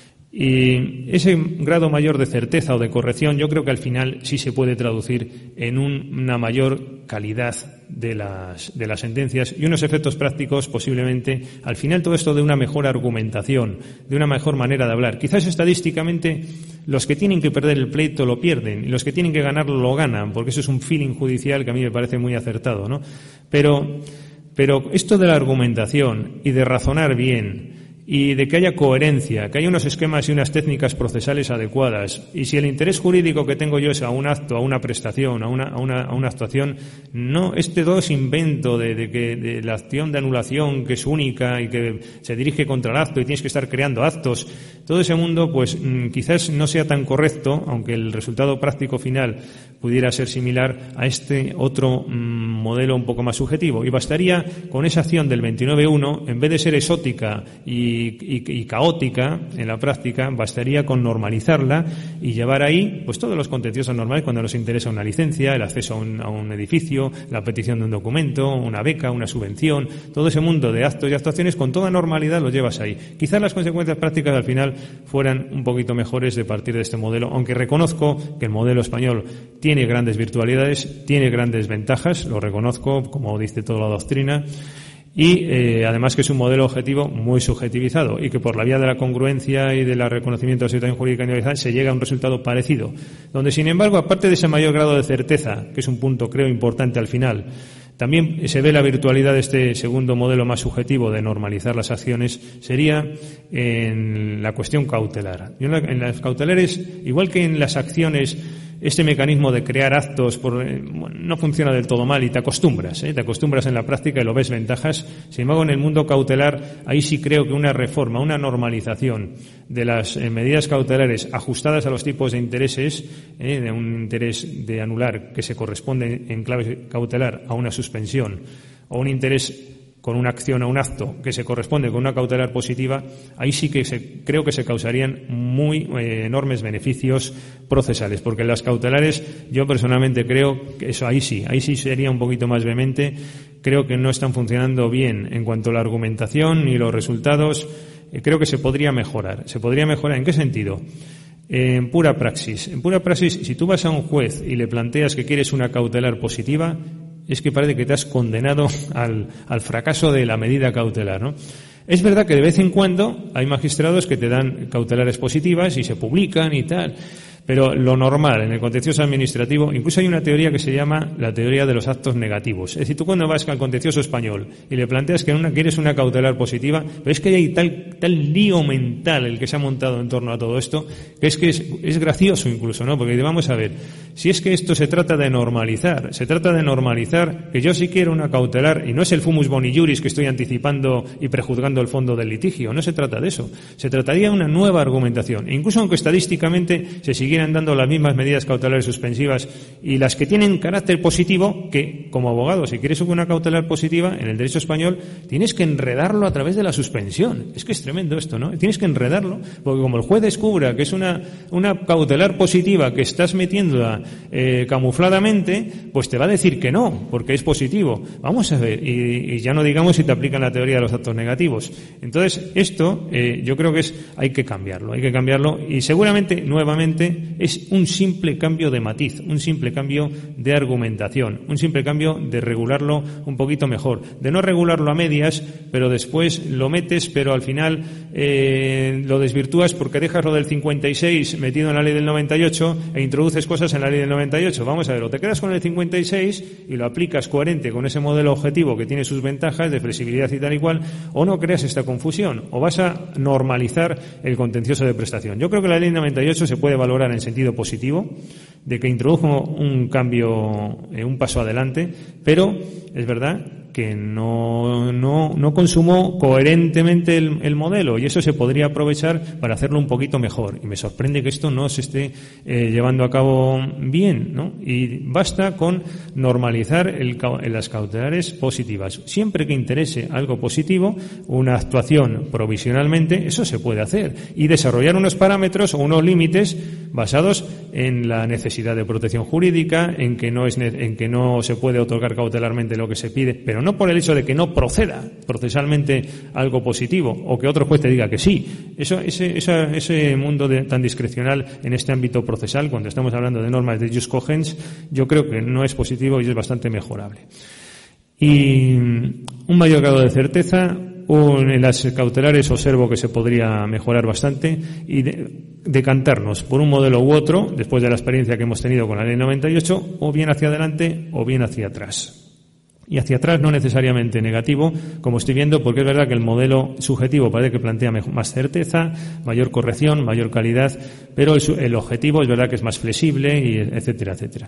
Y ese grado mayor de certeza o de corrección yo creo que al final sí se puede traducir en una mayor calidad de las sentencias y unos efectos prácticos posiblemente, al final todo esto de una mejor argumentación, de una mejor manera de hablar. Quizás estadísticamente los que tienen que perder el pleito lo pierden y los que tienen que ganarlo lo ganan, porque eso es un feeling judicial que a mí me parece muy acertado, ¿no? Pero esto de la argumentación y de razonar bien y de que haya coherencia, que haya unos esquemas y unas técnicas procesales adecuadas. Y si el interés jurídico que tengo yo es a un acto, a una prestación, a una actuación, no, todo es invento de la acción de anulación que es única y que se dirige contra el acto y tienes que estar creando actos. Todo ese mundo, pues, quizás no sea tan correcto, aunque el resultado práctico final pudiera ser similar a este otro modelo un poco más subjetivo. Y bastaría con esa acción del 29.1, en vez de ser exótica y caótica en la práctica, bastaría con normalizarla y llevar ahí pues todos los contenciosos normales cuando nos interesa una licencia, el acceso a un edificio, la petición de un documento, una beca, una subvención, todo ese mundo de actos y actuaciones con toda normalidad lo llevas ahí. Quizás las consecuencias prácticas al final fueran un poquito mejores de partir de este modelo, aunque reconozco que el modelo español tiene grandes virtualidades, tiene grandes ventajas, lo reconozco, como dice toda la doctrina, y además que es un modelo objetivo muy subjetivizado y que por la vía de la congruencia y del reconocimiento de la situación jurídica individualizada se llega a un resultado parecido, donde sin embargo, aparte de ese mayor grado de certeza, que es un punto creo importante al final, también se ve la virtualidad de este segundo modelo más subjetivo de normalizar las acciones, sería en la cuestión cautelar. En las cautelares, igual que en las acciones, este mecanismo de crear actos no funciona del todo mal y te acostumbras en la práctica y lo ves ventajas. Sin embargo, en el mundo cautelar, ahí sí creo que una reforma, una normalización de las medidas cautelares ajustadas a los tipos de intereses, de un interés de anular que se corresponde en clave cautelar a una suspensión o un interés con una acción o un acto que se corresponde con una cautelar positiva, ahí sí que creo que se causarían muy enormes beneficios procesales, porque en las cautelares yo personalmente creo que eso ahí sí sería un poquito más vehemente, creo que no están funcionando bien en cuanto a la argumentación y los resultados, creo que se podría mejorar. ¿En qué sentido? En pura praxis, si tú vas a un juez y le planteas que quieres una cautelar positiva, es que parece que te has condenado al fracaso de la medida cautelar, ¿no? Es verdad que de vez en cuando hay magistrados que te dan cautelares positivas y se publican y tal, pero lo normal en el contencioso administrativo, incluso hay una teoría que se llama la teoría de los actos negativos. Es decir, tú cuando vas al contencioso español y le planteas que quieres una cautelar positiva, pero es que hay tal lío mental el que se ha montado en torno a todo esto, que es gracioso incluso, ¿no? Porque vamos a ver, si es que esto se trata de normalizar que yo sí quiero una cautelar, y no es el fumus boni juris que estoy anticipando y prejuzgando el fondo del litigio, no se trata de eso, se trataría de una nueva argumentación, e incluso aunque estadísticamente se siguieran dando las mismas medidas cautelares suspensivas y las que tienen carácter positivo, que como abogado, si quieres una cautelar positiva en el derecho español, tienes que enredarlo a través de la suspensión. Es que es tremendo esto, ¿no? Tienes que enredarlo, porque como el juez descubra que es una cautelar positiva que estás metiéndola camufladamente, pues te va a decir que no, porque es positivo. Vamos a ver, y ya no digamos si te aplican la teoría de los actos negativos. Entonces, esto yo creo que hay que cambiarlo, y seguramente, nuevamente, es un simple cambio de matiz, un simple cambio de argumentación, un simple cambio de regularlo un poquito mejor, de no regularlo a medias, pero después lo metes, pero al final lo desvirtúas porque dejas lo del 56 metido en la ley del 98 e introduces cosas en la ley del 98. Vamos a ver, o te quedas con el 56 y lo aplicas coherente con ese modelo objetivo que tiene sus ventajas de flexibilidad y tal y cual, o no creas esta confusión, o vas a normalizar el contencioso de prestación. Yo creo que la ley 98 se puede valorar en sentido positivo, de que introdujo un cambio, un paso adelante, pero es verdad que no consumó coherentemente el modelo, y eso se podría aprovechar para hacerlo un poquito mejor. Y me sorprende que esto no se esté llevando a cabo bien, ¿no? Y basta con normalizar las cautelares positivas. Siempre que interese algo positivo, una actuación provisionalmente, eso se puede hacer, y desarrollar unos parámetros o unos límites basados en la necesidad de protección jurídica, en que no se puede otorgar cautelarmente lo que se pide, pero no por el hecho de que no proceda procesalmente algo positivo, o que otro juez te diga que sí. Ese mundo tan discrecional en este ámbito procesal, cuando estamos hablando de normas de jus cogens, yo creo que no es positivo y es bastante mejorable. Y un mayor grado de certeza. En las cautelares observo que se podría mejorar bastante, y decantarnos por un modelo u otro, después de la experiencia que hemos tenido con la ley 98, o bien hacia adelante o bien hacia atrás. Y hacia atrás no necesariamente negativo, como estoy viendo, porque es verdad que el modelo subjetivo parece que plantea más certeza, mayor corrección, mayor calidad, pero el objetivo es verdad que es más flexible, y etcétera, etcétera.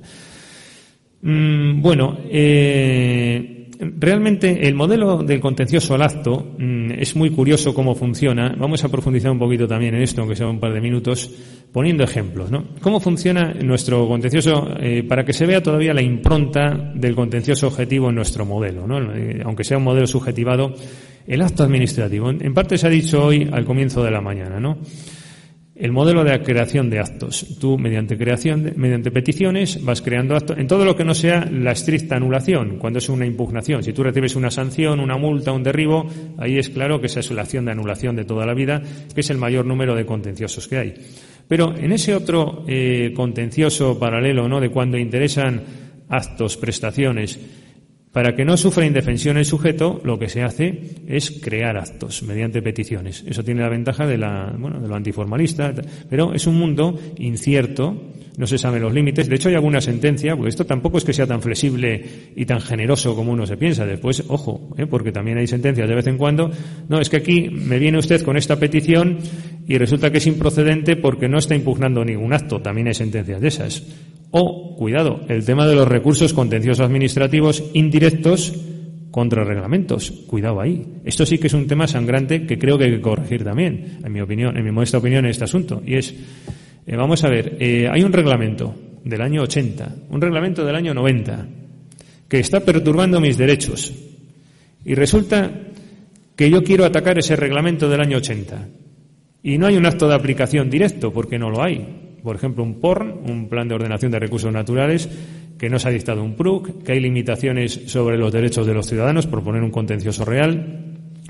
Realmente el modelo del contencioso al acto es muy curioso cómo funciona. Vamos a profundizar un poquito también en esto, aunque sea un par de minutos, poniendo ejemplos, ¿no? ¿Cómo funciona nuestro contencioso para que se vea todavía la impronta del contencioso objetivo en nuestro modelo, ¿no? Aunque sea un modelo subjetivado, el acto administrativo. En parte se ha dicho hoy al comienzo de la mañana, ¿no? El modelo de creación de actos. Tú, mediante peticiones, vas creando actos en todo lo que no sea la estricta anulación, cuando es una impugnación. Si tú recibes una sanción, una multa, un derribo, ahí es claro que esa es la acción de anulación de toda la vida, que es el mayor número de contenciosos que hay. Pero en ese otro contencioso paralelo, ¿no?, de cuando interesan actos, prestaciones, para que no sufra indefensión el sujeto, lo que se hace es crear actos mediante peticiones. Eso tiene la ventaja de lo antiformalista, pero es un mundo incierto, no se saben los límites. De hecho, hay alguna sentencia, porque esto tampoco es que sea tan flexible y tan generoso como uno se piensa. Después, ojo, porque también hay sentencias de vez en cuando. No, es que aquí me viene usted con esta petición y resulta que es improcedente porque no está impugnando ningún acto. También hay sentencias de esas. O, cuidado, el tema de los recursos contenciosos administrativos indirectos contra reglamentos. Cuidado ahí. Esto sí que es un tema sangrante que creo que hay que corregir también, en mi modesta opinión, en este asunto. Y es, vamos a ver, hay un reglamento del año 80, un reglamento del año 90, que está perturbando mis derechos. Y resulta que yo quiero atacar ese reglamento del año 80. Y no hay un acto de aplicación directo, porque no lo hay. Por ejemplo, un PORN, un Plan de Ordenación de Recursos Naturales, que no se ha dictado un PRUC, que hay limitaciones sobre los derechos de los ciudadanos, por poner un contencioso real.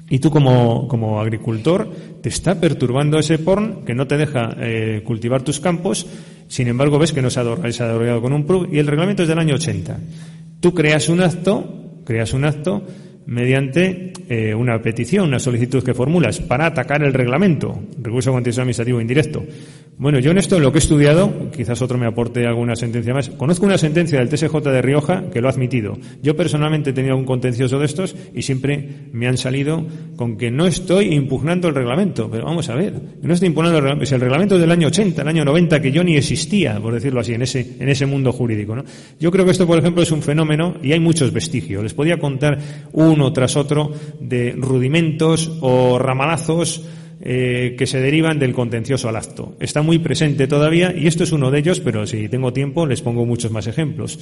Y tú como agricultor te está perturbando ese PORN que no te deja cultivar tus campos. Sin embargo, ves que no se ha desarrollado con un PRUB y el reglamento es del año 80. Tú creas un acto mediante una petición, una solicitud que formulas para atacar el reglamento, recurso contencioso administrativo indirecto. Bueno, yo en esto, lo que he estudiado, quizás otro me aporte alguna sentencia más, conozco una sentencia del TSJ de Rioja que lo ha admitido. Yo personalmente he tenido un contencioso de estos y siempre me han salido con que no estoy impugnando el reglamento. Pero vamos a ver, no estoy impugnando el reglamento. Si el reglamento es del año 80, el año 90, que yo ni existía, por decirlo así, en ese mundo jurídico, ¿no? Yo creo que esto, por ejemplo, es un fenómeno y hay muchos vestigios. Les podía contar uno tras otro de rudimentos o ramalazos que se derivan del contencioso al acto. Está muy presente todavía y esto es uno de ellos, pero si tengo tiempo les pongo muchos más ejemplos.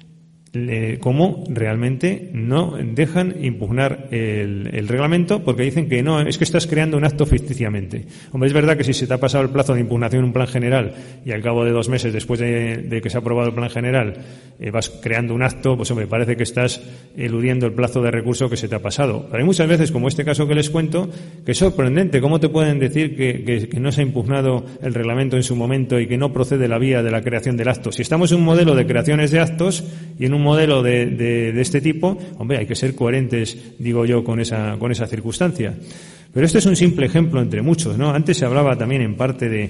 Cómo realmente no dejan impugnar el reglamento porque dicen que no, es que estás creando un acto ficticiamente. Hombre, es verdad que si se te ha pasado el plazo de impugnación en un plan general y al cabo de 2 meses después de que se ha aprobado el plan general vas creando un acto, pues hombre, parece que estás eludiendo el plazo de recurso que se te ha pasado. Pero hay muchas veces, como este caso que les cuento, que es sorprendente cómo te pueden decir que no se ha impugnado el reglamento en su momento y que no procede la vía de la creación del acto. Si estamos en un modelo de creaciones de actos y en un modelo de este tipo, hombre, hay que ser coherentes, digo yo, con esa circunstancia. Pero este es un simple ejemplo entre muchos, ¿no? Antes se hablaba también en parte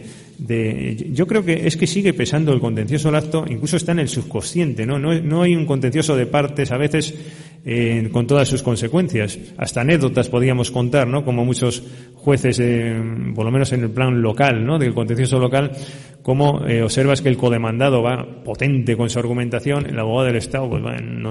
yo creo que es que sigue pesando el contencioso al acto, incluso está en el subconsciente, ¿no? No hay un contencioso de partes, a veces con todas sus consecuencias. Hasta anécdotas podíamos contar, ¿no? Como muchos jueces, por lo menos en el plan local, ¿no? Del contencioso local, como observas que el codemandado va potente con su argumentación, el abogado del Estado pues va en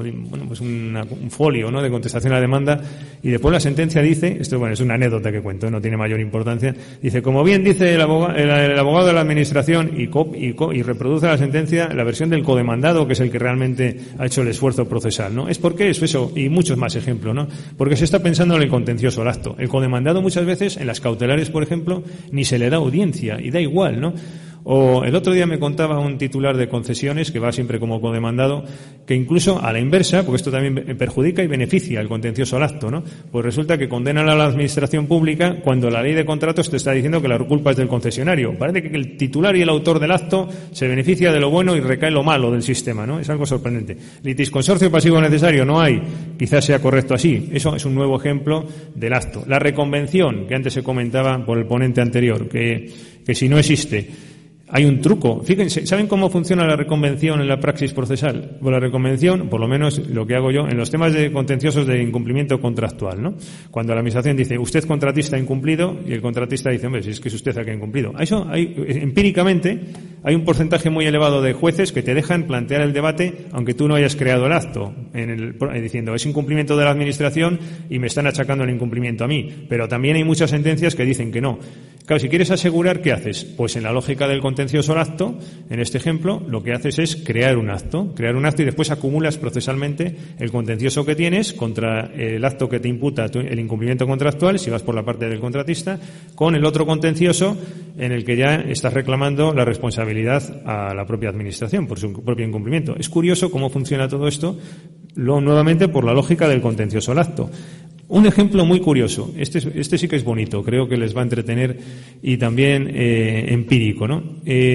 un folio, ¿no? De contestación a la demanda, y después la sentencia dice, esto bueno, es una anécdota que cuento, no tiene mayor importancia, dice, como bien dice el abogado de la administración, y reproduce la sentencia la versión del codemandado, que es el que realmente ha hecho el esfuerzo procesal, ¿no? Es porque eso, y muchos más ejemplos, ¿no? Porque se está pensando en el contencioso al acto. El codemandado muchas veces, en las cautelares, por ejemplo, ni se le da audiencia, y da igual, ¿no? O el otro día me contaba un titular de concesiones, que va siempre como codemandado, que incluso a la inversa, porque esto también perjudica y beneficia el contencioso al acto, ¿no? Pues resulta que condenan a la administración pública cuando la ley de contratos te está diciendo que la culpa es del concesionario. Parece que el titular y el autor del acto se beneficia de lo bueno y recae lo malo del sistema, ¿no? Es algo sorprendente. Litisconsorcio pasivo necesario no hay. Quizás sea correcto así. Eso es un nuevo ejemplo del acto. La reconvención, que antes se comentaba por el ponente anterior, que si no existe, hay un truco. Fíjense, ¿saben cómo funciona la reconvención en la praxis procesal? Pues la reconvención, por lo menos lo que hago yo, en los temas de contenciosos de incumplimiento contractual, ¿no? Cuando la administración dice, usted contratista ha incumplido, y el contratista dice, hombre, si es que es usted el que ha incumplido. Eso empíricamente, hay un porcentaje muy elevado de jueces que te dejan plantear el debate, aunque tú no hayas creado el acto, diciendo, es incumplimiento de la administración y me están achacando el incumplimiento a mí. Pero también hay muchas sentencias que dicen que no. Claro, si quieres asegurar, ¿qué haces? Pues en la lógica del contencioso al acto, en este ejemplo, lo que haces es crear un acto y después acumulas procesalmente el contencioso que tienes contra el acto que te imputa el incumplimiento contractual, si vas por la parte del contratista, con el otro contencioso en el que ya estás reclamando la responsabilidad a la propia administración por su propio incumplimiento. Es curioso cómo funciona todo esto, nuevamente por la lógica del contencioso al acto. Un ejemplo muy curioso, este sí que es bonito, creo que les va a entretener y también empírico, ¿no?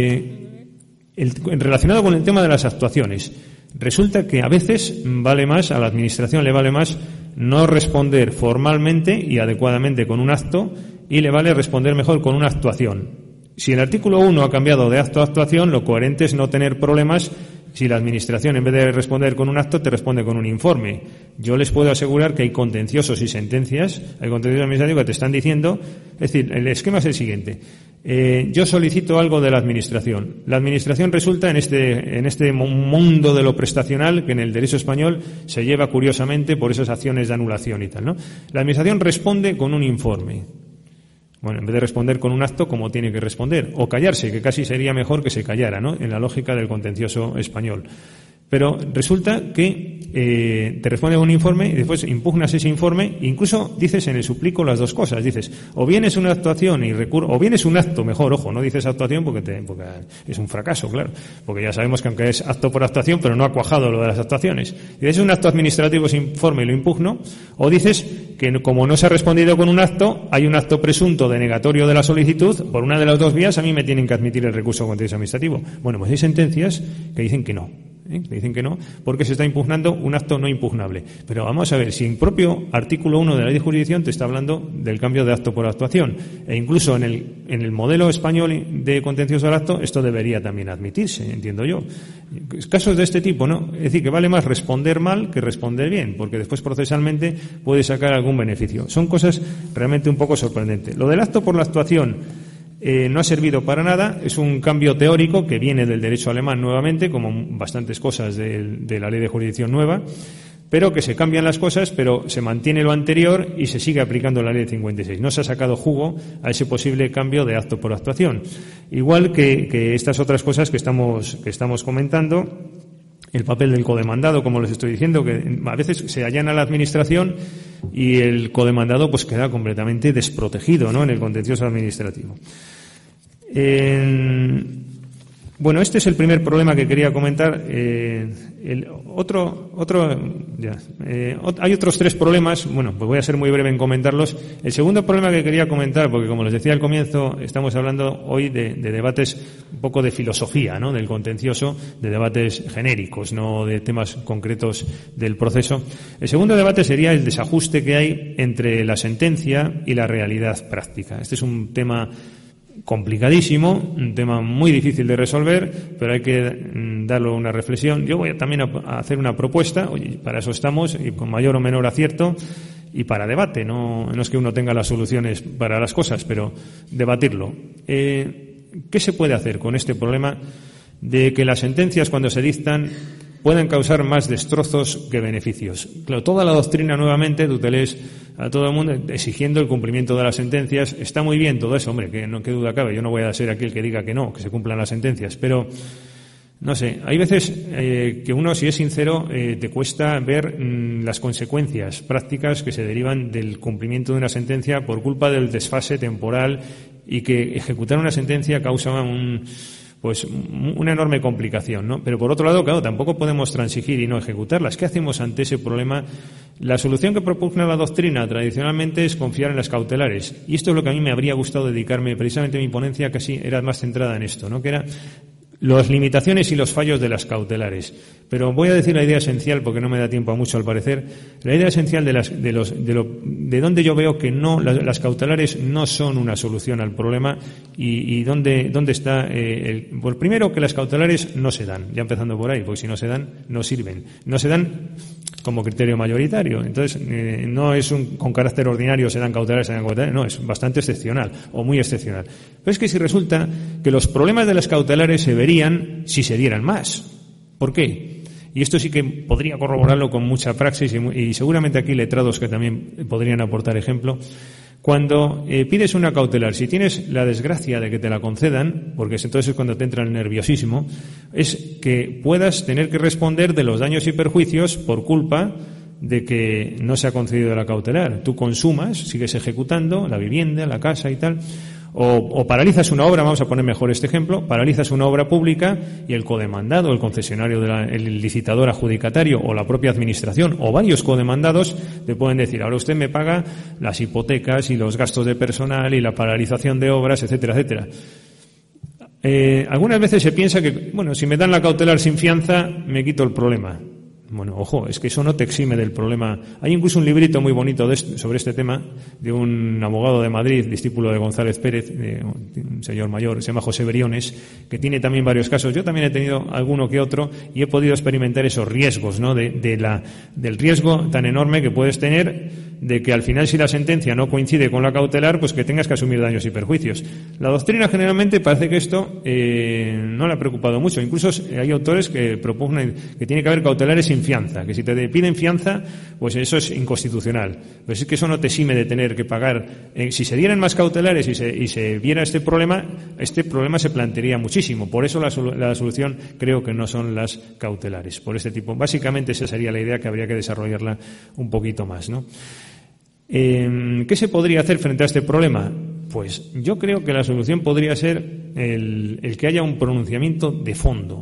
Relacionado con el tema de las actuaciones, resulta que a veces a la administración le vale más no responder formalmente y adecuadamente con un acto y le vale responder mejor con una actuación. Si el artículo 1 ha cambiado de acto a actuación, lo coherente es no tener problemas si la administración, en vez de responder con un acto, te responde con un informe. Yo les puedo asegurar que hay contenciosos y sentencias, hay contenciosos administrativos que te están diciendo, es decir, el esquema es el siguiente. Yo solicito algo de la administración. La administración resulta en este mundo de lo prestacional que en el derecho español se lleva curiosamente por esas acciones de anulación y tal, ¿no? La administración responde con un informe. Bueno, en vez de responder con un acto, como tiene que responder, o callarse, que casi sería mejor que se callara, ¿no? En la lógica del contencioso español. Pero resulta que te responde un informe y después impugnas ese informe e incluso dices en el suplico las dos cosas. Dices, o bien es una actuación y recurso, o bien es un acto, mejor, ojo, no dices actuación porque es un fracaso, claro. Porque ya sabemos que aunque es acto por actuación, pero no ha cuajado lo de las actuaciones. Dices, es un acto administrativo ese informe y lo impugno, o dices que como no se ha respondido con un acto, hay un acto presunto denegatorio de la solicitud, por una de las dos vías a mí me tienen que admitir el recurso contencioso administrativo. Bueno, pues hay sentencias que dicen que no. Que dicen que no, porque se está impugnando un acto no impugnable. Pero vamos a ver, si en propio artículo 1 de la Ley de Jurisdicción te está hablando del cambio de acto por actuación, e incluso en el modelo español de contencioso del acto, esto debería también admitirse, entiendo yo. Casos de este tipo, ¿no? Es decir, que vale más responder mal que responder bien, porque después procesalmente puede sacar algún beneficio. Son cosas realmente un poco sorprendentes. Lo del acto por la actuación no ha servido para nada, es un cambio teórico que viene del derecho alemán nuevamente, como bastantes cosas de la ley de jurisdicción nueva, pero que se cambian las cosas, pero se mantiene lo anterior y se sigue aplicando la ley de 56. No se ha sacado jugo a ese posible cambio de acto por actuación. Igual que estas otras cosas que estamos comentando. El papel del codemandado, como les estoy diciendo, que a veces se allana la administración y el codemandado pues queda completamente desprotegido, ¿no?, en el contencioso administrativo. Bueno, este es el primer problema que quería comentar. Hay otros tres problemas. Bueno, pues voy a ser muy breve en comentarlos. El segundo problema que quería comentar, porque como les decía al comienzo, estamos hablando hoy de debates un poco de filosofía, ¿no?, del contencioso, de debates genéricos, no de temas concretos del proceso. El segundo debate sería el desajuste que hay entre la sentencia y la realidad práctica. Este es un tema complicadísimo, un tema muy difícil de resolver, pero hay que darle una reflexión. Yo voy también a hacer una propuesta, oye, para eso estamos, y con mayor o menor acierto, y para debate, no es que uno tenga las soluciones para las cosas, pero debatirlo. ¿Qué se puede hacer con este problema de que las sentencias, cuando se dictan, pueden causar más destrozos que beneficios? Claro, toda la doctrina, nuevamente, tú te lees a todo el mundo exigiendo el cumplimiento de las sentencias. Está muy bien todo eso, hombre, qué duda cabe. Yo no voy a ser aquel que diga que no, que se cumplan las sentencias, pero no sé, hay veces que uno, si es sincero, te cuesta ver las consecuencias prácticas que se derivan del cumplimiento de una sentencia por culpa del desfase temporal, y que ejecutar una sentencia causa una enorme complicación, ¿no? Pero por otro lado, claro, tampoco podemos transigir y no ejecutarlas. ¿Qué hacemos ante ese problema? La solución que propugna la doctrina tradicionalmente es confiar en las cautelares. Y esto es lo que a mí me habría gustado dedicarme. Precisamente mi ponencia casi era más centrada en esto, ¿no?, que era las limitaciones y los fallos de las cautelares. Pero voy a decir la idea esencial, porque no me da tiempo a mucho al parecer. La idea esencial de donde yo veo que no, las cautelares no son una solución al problema, y dónde está pues primero, que las cautelares no se dan, ya empezando por ahí, porque si no se dan, no sirven. No se dan como criterio mayoritario. Entonces, no es con carácter ordinario se dan cautelares, no, es bastante excepcional, o muy excepcional. Pero es que si resulta que los problemas de las cautelares se verían si se dieran más. ¿Por qué? Y esto sí que podría corroborarlo con mucha praxis, y seguramente aquí letrados que también podrían aportar ejemplo. Cuando pides una cautelar, si tienes la desgracia de que te la concedan, porque entonces es cuando te entra el nerviosismo, es que puedas tener que responder de los daños y perjuicios por culpa de que no se ha concedido la cautelar. Tú consumas, sigues ejecutando la vivienda, la casa y tal, o paralizas una obra. Vamos a poner mejor este ejemplo: paralizas una obra pública y el codemandado, el concesionario, el licitador adjudicatario, o la propia administración, o varios codemandados, te pueden decir: ahora usted me paga las hipotecas y los gastos de personal y la paralización de obras, etcétera, etcétera. Algunas veces se piensa que, bueno, si me dan la cautelar sin fianza, me quito el problema. Bueno, ojo, es que eso no te exime del problema. Hay incluso un librito muy bonito sobre este tema, de un abogado de Madrid, discípulo de González Pérez, un señor mayor, se llama José Briones, que tiene también varios casos. Yo también he tenido alguno que otro y he podido experimentar esos riesgos, ¿no?, del riesgo tan enorme que puedes tener de que al final, si la sentencia no coincide con la cautelar, pues que tengas que asumir daños y perjuicios. La doctrina generalmente parece que esto no le ha preocupado mucho. Incluso hay autores que proponen que tiene que haber cautelares sin fianza, que si te piden fianza, pues eso es inconstitucional. Pues es que eso no te exime de tener que pagar. Si se dieran más cautelares y se viera este problema se plantearía muchísimo. Por eso la solución creo que no son las cautelares. Por este tipo, básicamente esa sería la idea, que habría que desarrollarla un poquito más, ¿no? ¿Qué se podría hacer frente a este problema? Pues yo creo que la solución podría ser el que haya un pronunciamiento de fondo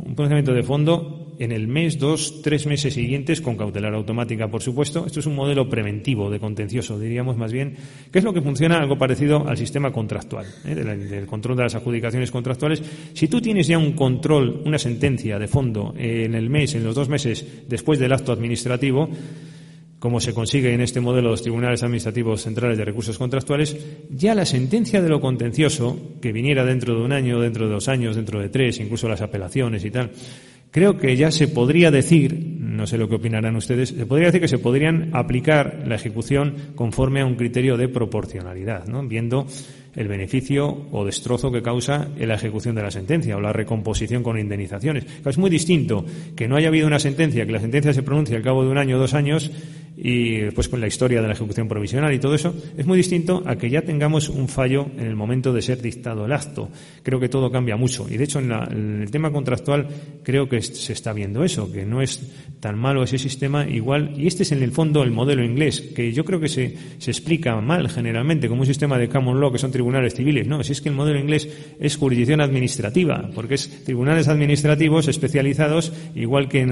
en el mes, 2, 3 meses siguientes, con cautelar automática, por supuesto. Esto es un modelo preventivo de contencioso, diríamos más bien, que es lo que funciona algo parecido al sistema contractual, del control de las adjudicaciones contractuales. Si tú tienes ya un control, una sentencia de fondo en el mes, en los 2 meses después del acto administrativo, como se consigue en este modelo de los tribunales administrativos centrales de recursos contractuales, ya la sentencia de lo contencioso, que viniera dentro de 1 año, dentro de 2 años, dentro de 3, incluso las apelaciones y tal, creo que ya se podría decir, no sé lo que opinarán ustedes, se podría decir que se podrían aplicar la ejecución conforme a un criterio de proporcionalidad, ¿no? Viendo el beneficio o destrozo que causa la ejecución de la sentencia o la recomposición con indemnizaciones. Es muy distinto que no haya habido una sentencia, que la sentencia se pronuncie al cabo de 1 año o 2 años y después con la historia de la ejecución provisional y todo eso, es muy distinto a que ya tengamos un fallo en el momento de ser dictado el acto. Creo que todo cambia mucho y, de hecho, en el tema contractual creo que se está viendo eso, que no es tan malo ese sistema igual, y este es en el fondo el modelo inglés, que yo creo que se explica mal generalmente como un sistema de common law, que son tribunales civiles. No, si es que el modelo inglés es jurisdicción administrativa, porque es tribunales administrativos especializados, igual que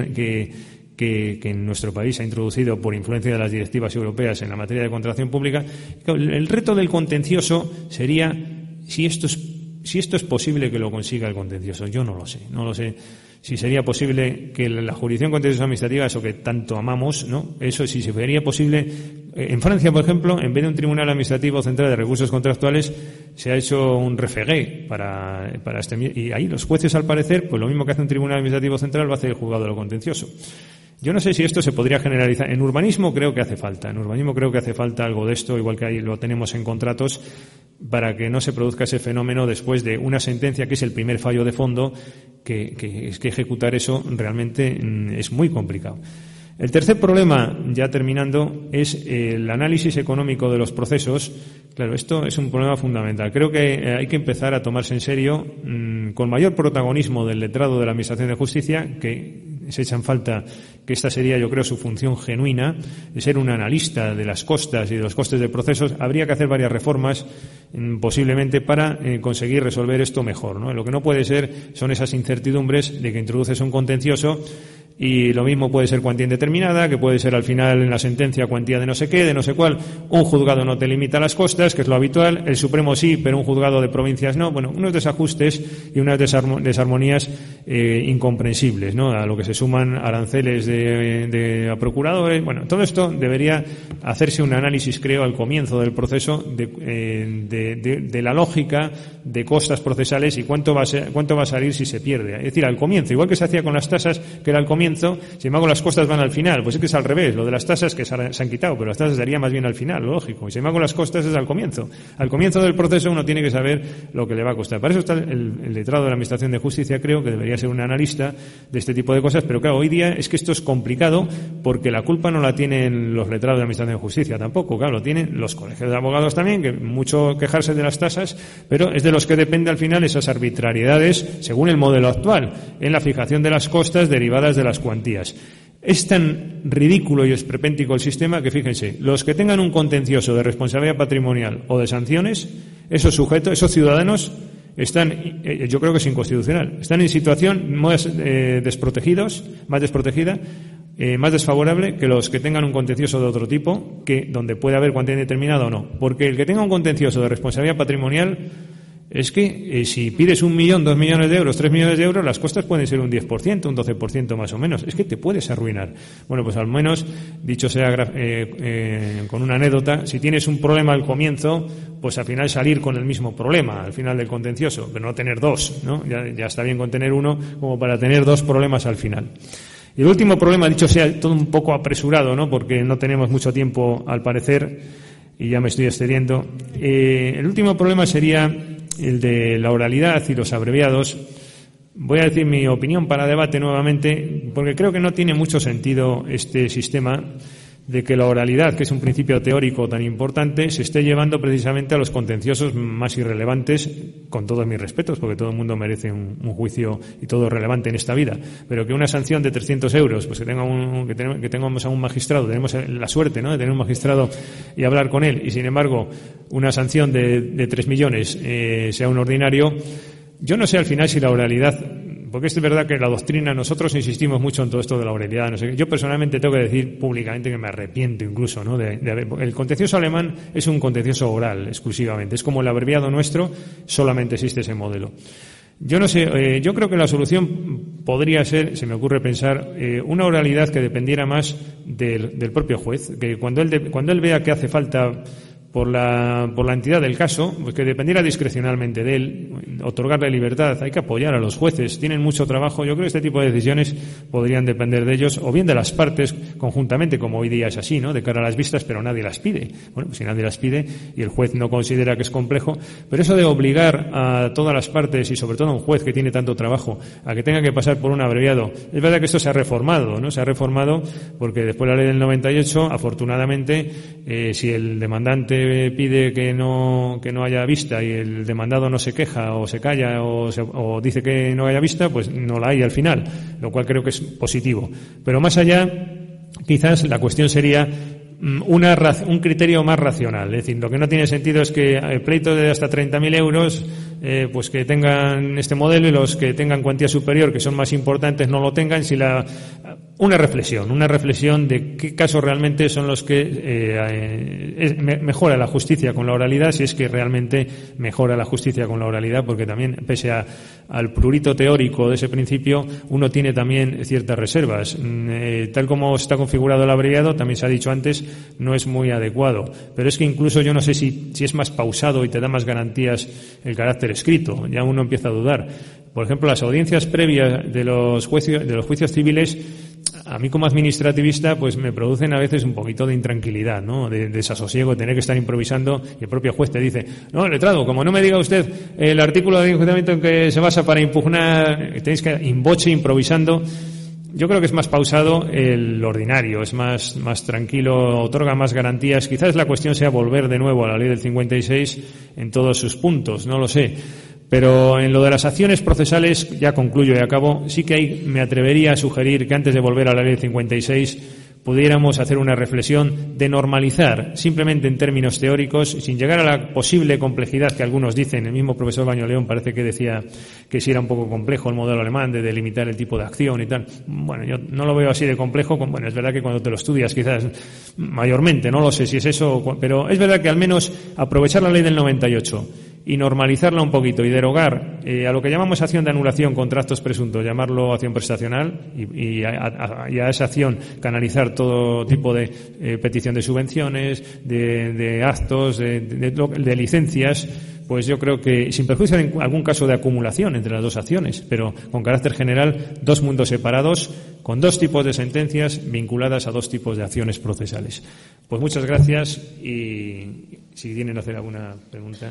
en nuestro país se ha introducido por influencia de las directivas europeas en la materia de contratación pública. El reto del contencioso sería si esto es posible que lo consiga el contencioso. Yo no lo sé si sería posible que la jurisdicción contenciosa administrativa, eso que tanto amamos, ¿no? Eso sí, si sería posible. En Francia, por ejemplo, en vez de un tribunal administrativo central de recursos contractuales, se ha hecho un refegué para y ahí los jueces, al parecer, pues lo mismo que hace un tribunal administrativo central, va a hacer el juzgado de lo contencioso. Yo no sé si esto se podría generalizar. En urbanismo creo que hace falta. Algo de esto, igual que ahí lo tenemos en contratos, para que no se produzca ese fenómeno después de una sentencia, que es el primer fallo de fondo, que es que ejecutar eso realmente es muy complicado. El tercer problema, ya terminando, es el análisis económico de los procesos. Claro, esto es un problema fundamental. Creo que hay que empezar a tomarse en serio, con mayor protagonismo del letrado de la Administración de Justicia, que se echa en falta, que esta sería, yo creo, su función genuina, de ser un analista de las costas y de los costes de procesos. Habría que hacer varias reformas, posiblemente, para conseguir resolver esto mejor, ¿no? Lo que no puede ser son esas incertidumbres de que introduces un contencioso y lo mismo puede ser cuantía indeterminada, que puede ser al final en la sentencia cuantía de no sé qué, de no sé cuál. Un juzgado no te limita las costas, que es lo habitual, el Supremo sí, pero un juzgado de provincias no. Bueno, unos desajustes y unas desarmonías incomprensibles, ¿no? A lo que se suman aranceles a procuradores. Bueno, todo esto debería hacerse un análisis, creo, al comienzo del proceso de la lógica de costas procesales y cuánto va a salir si se pierde. Es decir, al comienzo, igual que se hacía con las tasas, que era al comienzo. Sin embargo, las costas van al final. Pues es que es al revés. Lo de las tasas que se han quitado, pero las tasas daría más bien al final, lo lógico. Y sin embargo, las costas es al comienzo. Al comienzo del proceso uno tiene que saber lo que le va a costar. Para eso está el letrado de la Administración de Justicia, creo que debería ser un analista de este tipo de cosas. Pero claro, hoy día es que esto es complicado porque la culpa no la tienen los letrados de la Administración de Justicia tampoco. Claro, lo tienen los colegios de abogados también, que mucho quejarse de las tasas, pero es de los que depende al final esas arbitrariedades, según el modelo actual, en la fijación de las costas derivadas de las cuantías. Es tan ridículo y esperpéntico el sistema que, fíjense, los que tengan un contencioso de responsabilidad patrimonial o de sanciones, esos sujetos, esos ciudadanos, están, yo creo que es inconstitucional, están en situación más desprotegidos, más desprotegida, más desfavorable que los que tengan un contencioso de otro tipo, que donde puede haber cuantía indeterminada o no. Porque el que tenga un contencioso de responsabilidad patrimonial, es que si pides 1 millón, 2 millones de euros, 3 millones de euros, las costas pueden ser un 10%, un 12% más o menos. Es que te puedes arruinar. Bueno, pues al menos, dicho sea con una anécdota, si tienes un problema al comienzo, pues al final salir con el mismo problema, al final del contencioso, pero no tener dos, ¿no? Ya está bien con tener uno como para tener 2 problemas al final. Y el último problema, dicho sea todo un poco apresurado, ¿no? Porque no tenemos mucho tiempo al parecer y ya me estoy excediendo. El último problema sería el de la oralidad y los abreviados. Voy a decir mi opinión para debate nuevamente, porque creo que no tiene mucho sentido este sistema de que la oralidad, que es un principio teórico tan importante, se esté llevando precisamente a los contenciosos más irrelevantes, con todos mis respetos, porque todo el mundo merece un juicio y todo relevante en esta vida, pero que una sanción de 300 euros, pues que tengamos a un magistrado, tenemos la suerte, ¿no?, de tener un magistrado y hablar con él, y sin embargo una sanción de 3 millones sea un ordinario. Yo no sé al final si la oralidad, porque es verdad que la doctrina, nosotros insistimos mucho en todo esto de la oralidad, no sé, yo personalmente tengo que decir públicamente que me arrepiento incluso, ¿no?, el contencioso alemán es un contencioso oral exclusivamente, es como el abreviado nuestro, solamente existe ese modelo. Yo no sé, yo creo que la solución podría ser, se me ocurre pensar, una oralidad que dependiera más del propio juez, que cuando él vea que hace falta por la entidad del caso, pues que dependiera discrecionalmente de él, otorgarle libertad. Hay que apoyar a los jueces, tienen mucho trabajo. Yo creo que este tipo de decisiones podrían depender de ellos, o bien de las partes conjuntamente, como hoy día es así, ¿no?, de cara a las vistas, pero nadie las pide. Bueno, pues si nadie las pide y el juez no considera que es complejo, pero eso de obligar a todas las partes, y sobre todo a un juez que tiene tanto trabajo, a que tenga que pasar por un abreviado, es verdad que esto se ha reformado, ¿no? Se ha reformado porque después de la ley del 98, afortunadamente, si el demandante pide que no haya vista y el demandado no se queja o se calla o dice que no haya vista, pues no la hay al final, lo cual creo que es positivo. Pero más allá, quizás la cuestión sería un criterio más racional. Es decir, lo que no tiene sentido es que el pleito de hasta 30.000 euros, pues que tengan este modelo, y los que tengan cuantía superior, que son más importantes, no lo tengan. Si una reflexión de qué casos realmente son los que mejora la justicia con la oralidad, si es que realmente mejora la justicia con la oralidad, porque también, pese al prurito teórico de ese principio, uno tiene también ciertas reservas. Tal como está configurado el abreviado, también se ha dicho antes, no es muy adecuado. Pero es que incluso yo no sé si es más pausado y te da más garantías el carácter escrito. Ya uno empieza a dudar. Por ejemplo, las audiencias previas de los juicios civiles, a mí como administrativista, pues me producen a veces un poquito de intranquilidad, ¿no?, de desasosiego, de tener que estar improvisando, y el propio juez te dice: no, letrado, como no me diga usted el artículo de enjuiciamiento en que se basa para impugnar, tenéis que invoche, improvisando. Yo creo que es más pausado el ordinario, es más tranquilo, otorga más garantías. Quizás la cuestión sea volver de nuevo a la ley del 56 en todos sus puntos, no lo sé. Pero en lo de las acciones procesales, ya concluyo y acabo, sí que me atrevería a sugerir que antes de volver a la ley del 56 pudiéramos hacer una reflexión de normalizar, simplemente en términos teóricos, sin llegar a la posible complejidad que algunos dicen. El mismo profesor Baño León parece que decía que sí era un poco complejo el modelo alemán de delimitar el tipo de acción y tal. Bueno, yo no lo veo así de complejo. Bueno, es verdad que cuando te lo estudias, quizás mayormente, no lo sé si es eso, pero es verdad que al menos aprovechar la ley del 98 y normalizarla un poquito y derogar a lo que llamamos acción de anulación contra actos presuntos, llamarlo acción prestacional, y a esa acción canalizar todo tipo de petición de subvenciones, de actos, de licencias. Pues yo creo que, sin perjuicio de algún caso de acumulación entre las dos acciones, pero con carácter general, dos mundos separados, con dos tipos de sentencias vinculadas a dos tipos de acciones procesales. Pues muchas gracias, y si tienen hacer alguna pregunta.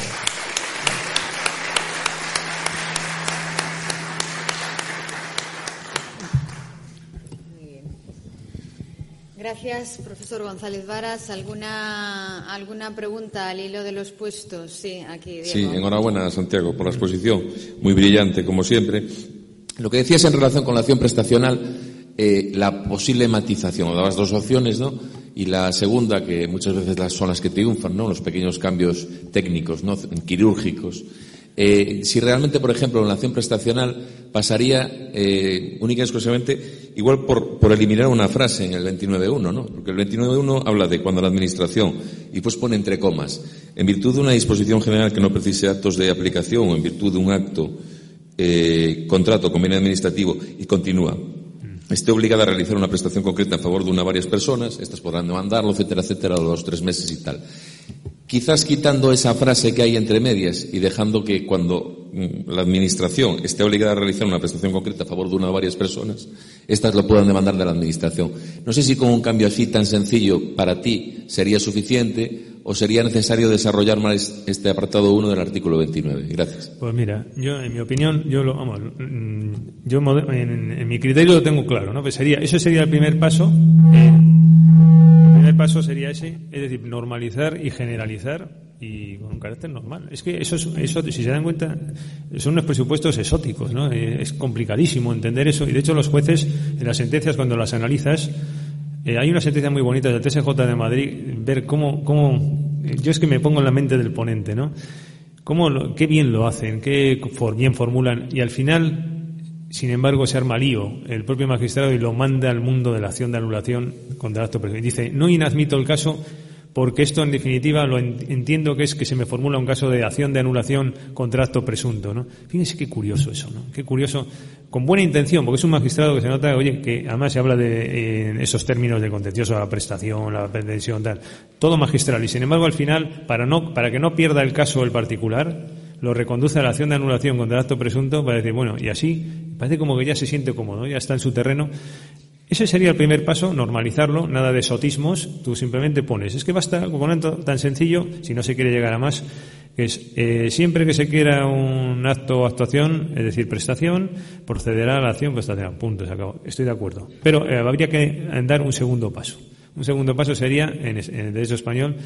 Gracias, profesor González Varas. ¿Alguna pregunta al hilo de los puestos? Sí, aquí, Diego. Sí, enhorabuena, Santiago, por la exposición. Muy brillante, como siempre. Lo que decías en relación con la acción prestacional, la posible matización, dabas dos opciones, ¿no? Y la segunda, que muchas veces son las que triunfan, ¿no?, los pequeños cambios técnicos, ¿no?, quirúrgicos. Si realmente, por ejemplo, en la acción prestacional pasaría única y exclusivamente igual por eliminar una frase en el 29.1, ¿no? Porque el 29.1 habla de cuando la Administración, y pues pone entre comas, en virtud de una disposición general que no precise actos de aplicación o en virtud de un acto, contrato, convenio administrativo, y continúa, esté obligada a realizar una prestación concreta en favor de una o varias personas, estas podrán demandarlo, etcétera, etcétera, a los 3 meses y tal. Quizás quitando esa frase que hay entre medias y dejando que cuando la Administración esté obligada a realizar una prestación concreta a favor de una o varias personas, estas lo puedan demandar de la Administración. No sé si con un cambio así tan sencillo para ti sería suficiente o sería necesario desarrollar más este apartado 1 del artículo 29. Gracias. Pues mira, yo, en mi opinión, en mi criterio lo tengo claro, ¿no? Pues ese sería el primer paso. El primer paso sería ese, es decir, normalizar y generalizar y con un carácter normal. Es que eso, si se dan cuenta, son unos presupuestos exóticos, ¿no? Es complicadísimo entender eso, y de hecho los jueces, en las sentencias, cuando las analizas, hay una sentencia muy bonita del TSJ de Madrid, ver cómo yo es que me pongo en la mente del ponente, ¿no? Qué bien lo hacen, qué bien formulan, y al final, sin embargo, se arma lío el propio magistrado y lo manda al mundo de la acción de anulación contra el acto presunto. Dice, no inadmito el caso porque esto, en definitiva, lo entiendo que es que se me formula un caso de acción de anulación contra acto presunto, ¿no? Fíjense qué curioso eso, ¿no? Qué curioso, con buena intención, porque es un magistrado que se nota, oye, que además se habla de en esos términos de contencioso, la prestación, la pretensión, tal, todo magistral, y sin embargo, al final, para que no pierda el caso el particular, lo reconduce a la acción de anulación contra el acto presunto para decir, bueno, y así, parece como que ya se siente cómodo, ya está en su terreno. Ese sería el primer paso, normalizarlo, nada de exotismos, tú simplemente pones. Es que basta con algo tan sencillo, si no se quiere llegar a más, que es siempre que se quiera un acto o actuación, es decir, prestación, procederá a la acción prestación. Punto, se acabó. Estoy de acuerdo. Pero habría que dar un segundo paso. Un segundo paso sería, en el derecho español,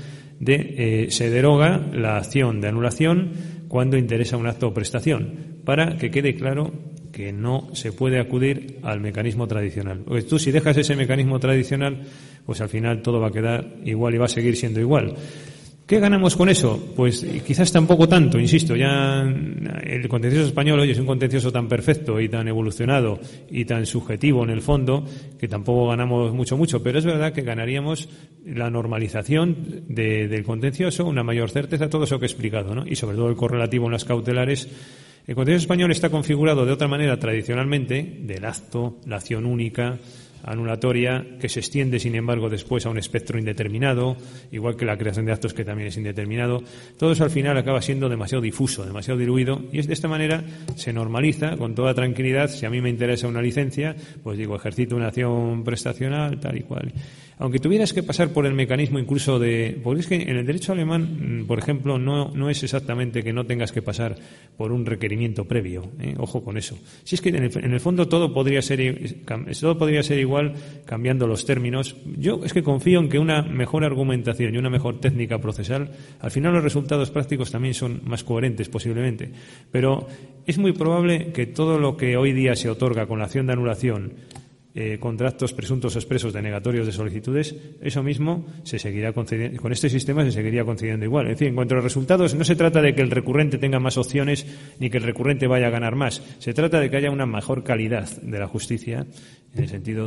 se deroga la acción de anulación cuando interesa un acto o prestación, para que quede claro que no se puede acudir al mecanismo tradicional. Porque tú, si dejas ese mecanismo tradicional, pues al final todo va a quedar igual y va a seguir siendo igual. ¿Qué ganamos con eso? Pues quizás tampoco tanto, insisto, ya el contencioso español, oye, es un contencioso tan perfecto y tan evolucionado y tan subjetivo en el fondo, que tampoco ganamos mucho, pero es verdad que ganaríamos la normalización del contencioso, una mayor certeza, todo eso que he explicado, ¿no? Y sobre todo el correlativo en las cautelares. El contencioso español está configurado de otra manera tradicionalmente, del acto, la acción única, anulatoria, que se extiende, sin embargo, después a un espectro indeterminado, igual que la creación de actos, que también es indeterminado. Todo eso al final acaba siendo demasiado difuso, demasiado diluido, y de esta manera se normaliza con toda tranquilidad. Si a mí me interesa una licencia, pues digo, ejercito una acción prestacional, tal y cual. Aunque tuvieras que pasar por el mecanismo incluso porque es que en el derecho alemán, por ejemplo, no es exactamente que no tengas que pasar por un requerimiento previo, ojo con eso. Si es que en el fondo todo podría ser igual cambiando los términos. Yo es que confío en que una mejor argumentación y una mejor técnica procesal, al final los resultados prácticos también son más coherentes posiblemente. Pero es muy probable que todo lo que hoy día se otorga con la acción de anulación, contra actos presuntos o expresos denegatorios de solicitudes, eso mismo se seguirá concediendo, con este sistema se seguiría concediendo igual. Es decir, en cuanto a los resultados, no se trata de que el recurrente tenga más opciones ni que el recurrente vaya a ganar más. Se trata de que haya una mejor calidad de la justicia, en el sentido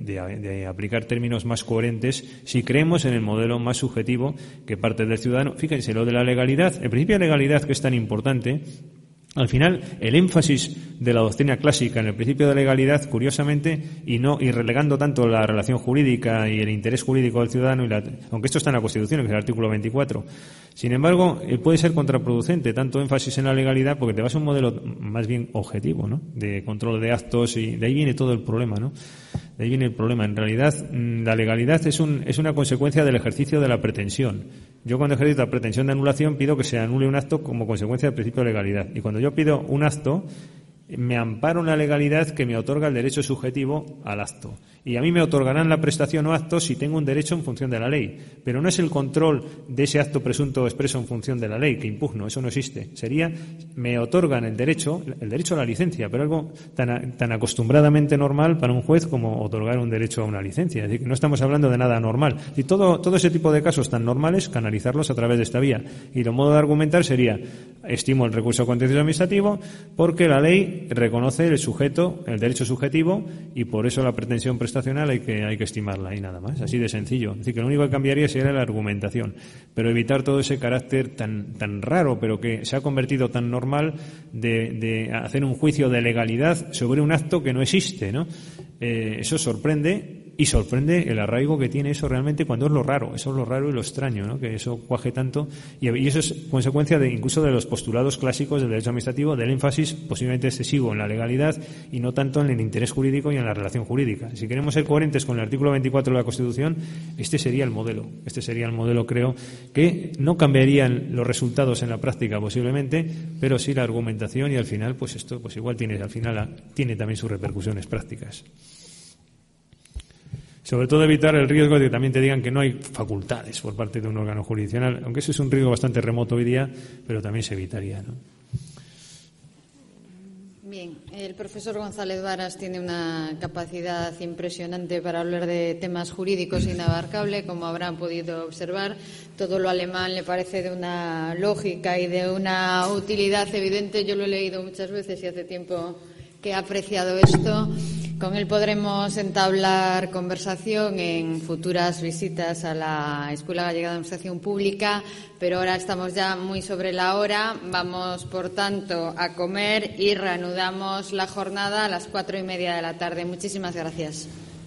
de aplicar términos más coherentes, si creemos en el modelo más subjetivo que parte del ciudadano. Fíjense, lo de la legalidad, el principio de legalidad, que es tan importante. Al final, el énfasis de la doctrina clásica en el principio de legalidad, curiosamente, y relegando tanto la relación jurídica y el interés jurídico del ciudadano, aunque esto está en la Constitución, que es el artículo 24, sin embargo, puede ser contraproducente tanto énfasis en la legalidad, porque te vas a un modelo más bien objetivo, ¿no?, de control de actos, y de ahí viene todo el problema, ¿no? De ahí viene el problema. En realidad, la legalidad es una consecuencia del ejercicio de la pretensión. Yo, cuando ejercito la pretensión de anulación, pido que se anule un acto como consecuencia del principio de legalidad. Y cuando yo pido un acto, me amparo en la legalidad que me otorga el derecho subjetivo al acto. Y a mí me otorgarán la prestación o acto si tengo un derecho en función de la ley. Pero no es el control de ese acto presunto o expreso en función de la ley que impugno, eso no existe. Me otorgan el derecho a la licencia, pero algo tan acostumbradamente normal para un juez como otorgar un derecho a una licencia. Es decir, que no estamos hablando de nada normal. Y todo ese tipo de casos tan normales, canalizarlos a través de esta vía. Y el modo de argumentar sería, estimo el recurso contencioso administrativo porque la ley reconoce el derecho subjetivo, y por eso la pretensión prestacional hay que estimarla, y nada más, así de sencillo. Es decir, que lo único que cambiaría sería la argumentación, pero evitar todo ese carácter tan raro, pero que se ha convertido tan normal, de hacer un juicio de legalidad sobre un acto que no existe, ¿no? Eso sorprende, y sorprende el arraigo que tiene eso realmente cuando es lo raro, eso es lo raro y lo extraño, ¿no? Que eso cuaje tanto, y eso es consecuencia de incluso de los postulados clásicos del derecho administrativo, del énfasis posiblemente excesivo en la legalidad y no tanto en el interés jurídico y en la relación jurídica. Si queremos ser coherentes con el artículo 24 de la Constitución, este sería el modelo, creo, que no cambiarían los resultados en la práctica posiblemente, pero sí la argumentación, y al final pues esto pues igual tiene también sus repercusiones prácticas. Sobre todo evitar el riesgo de que también te digan que no hay facultades por parte de un órgano jurisdiccional, aunque ese es un riesgo bastante remoto hoy día, pero también se evitaría, ¿no? Bien, el profesor González Varas tiene una capacidad impresionante para hablar de temas jurídicos inabarcable, como habrán podido observar. Todo lo alemán le parece de una lógica y de una utilidad evidente. Yo lo he leído muchas veces y hace tiempo que he apreciado esto. Con él podremos entablar conversación en futuras visitas a la Escuela Gallega de Administración Pública, pero ahora estamos ya muy sobre la hora. Vamos, por tanto, a comer y reanudamos la jornada a las 4:30 de la tarde. Muchísimas gracias.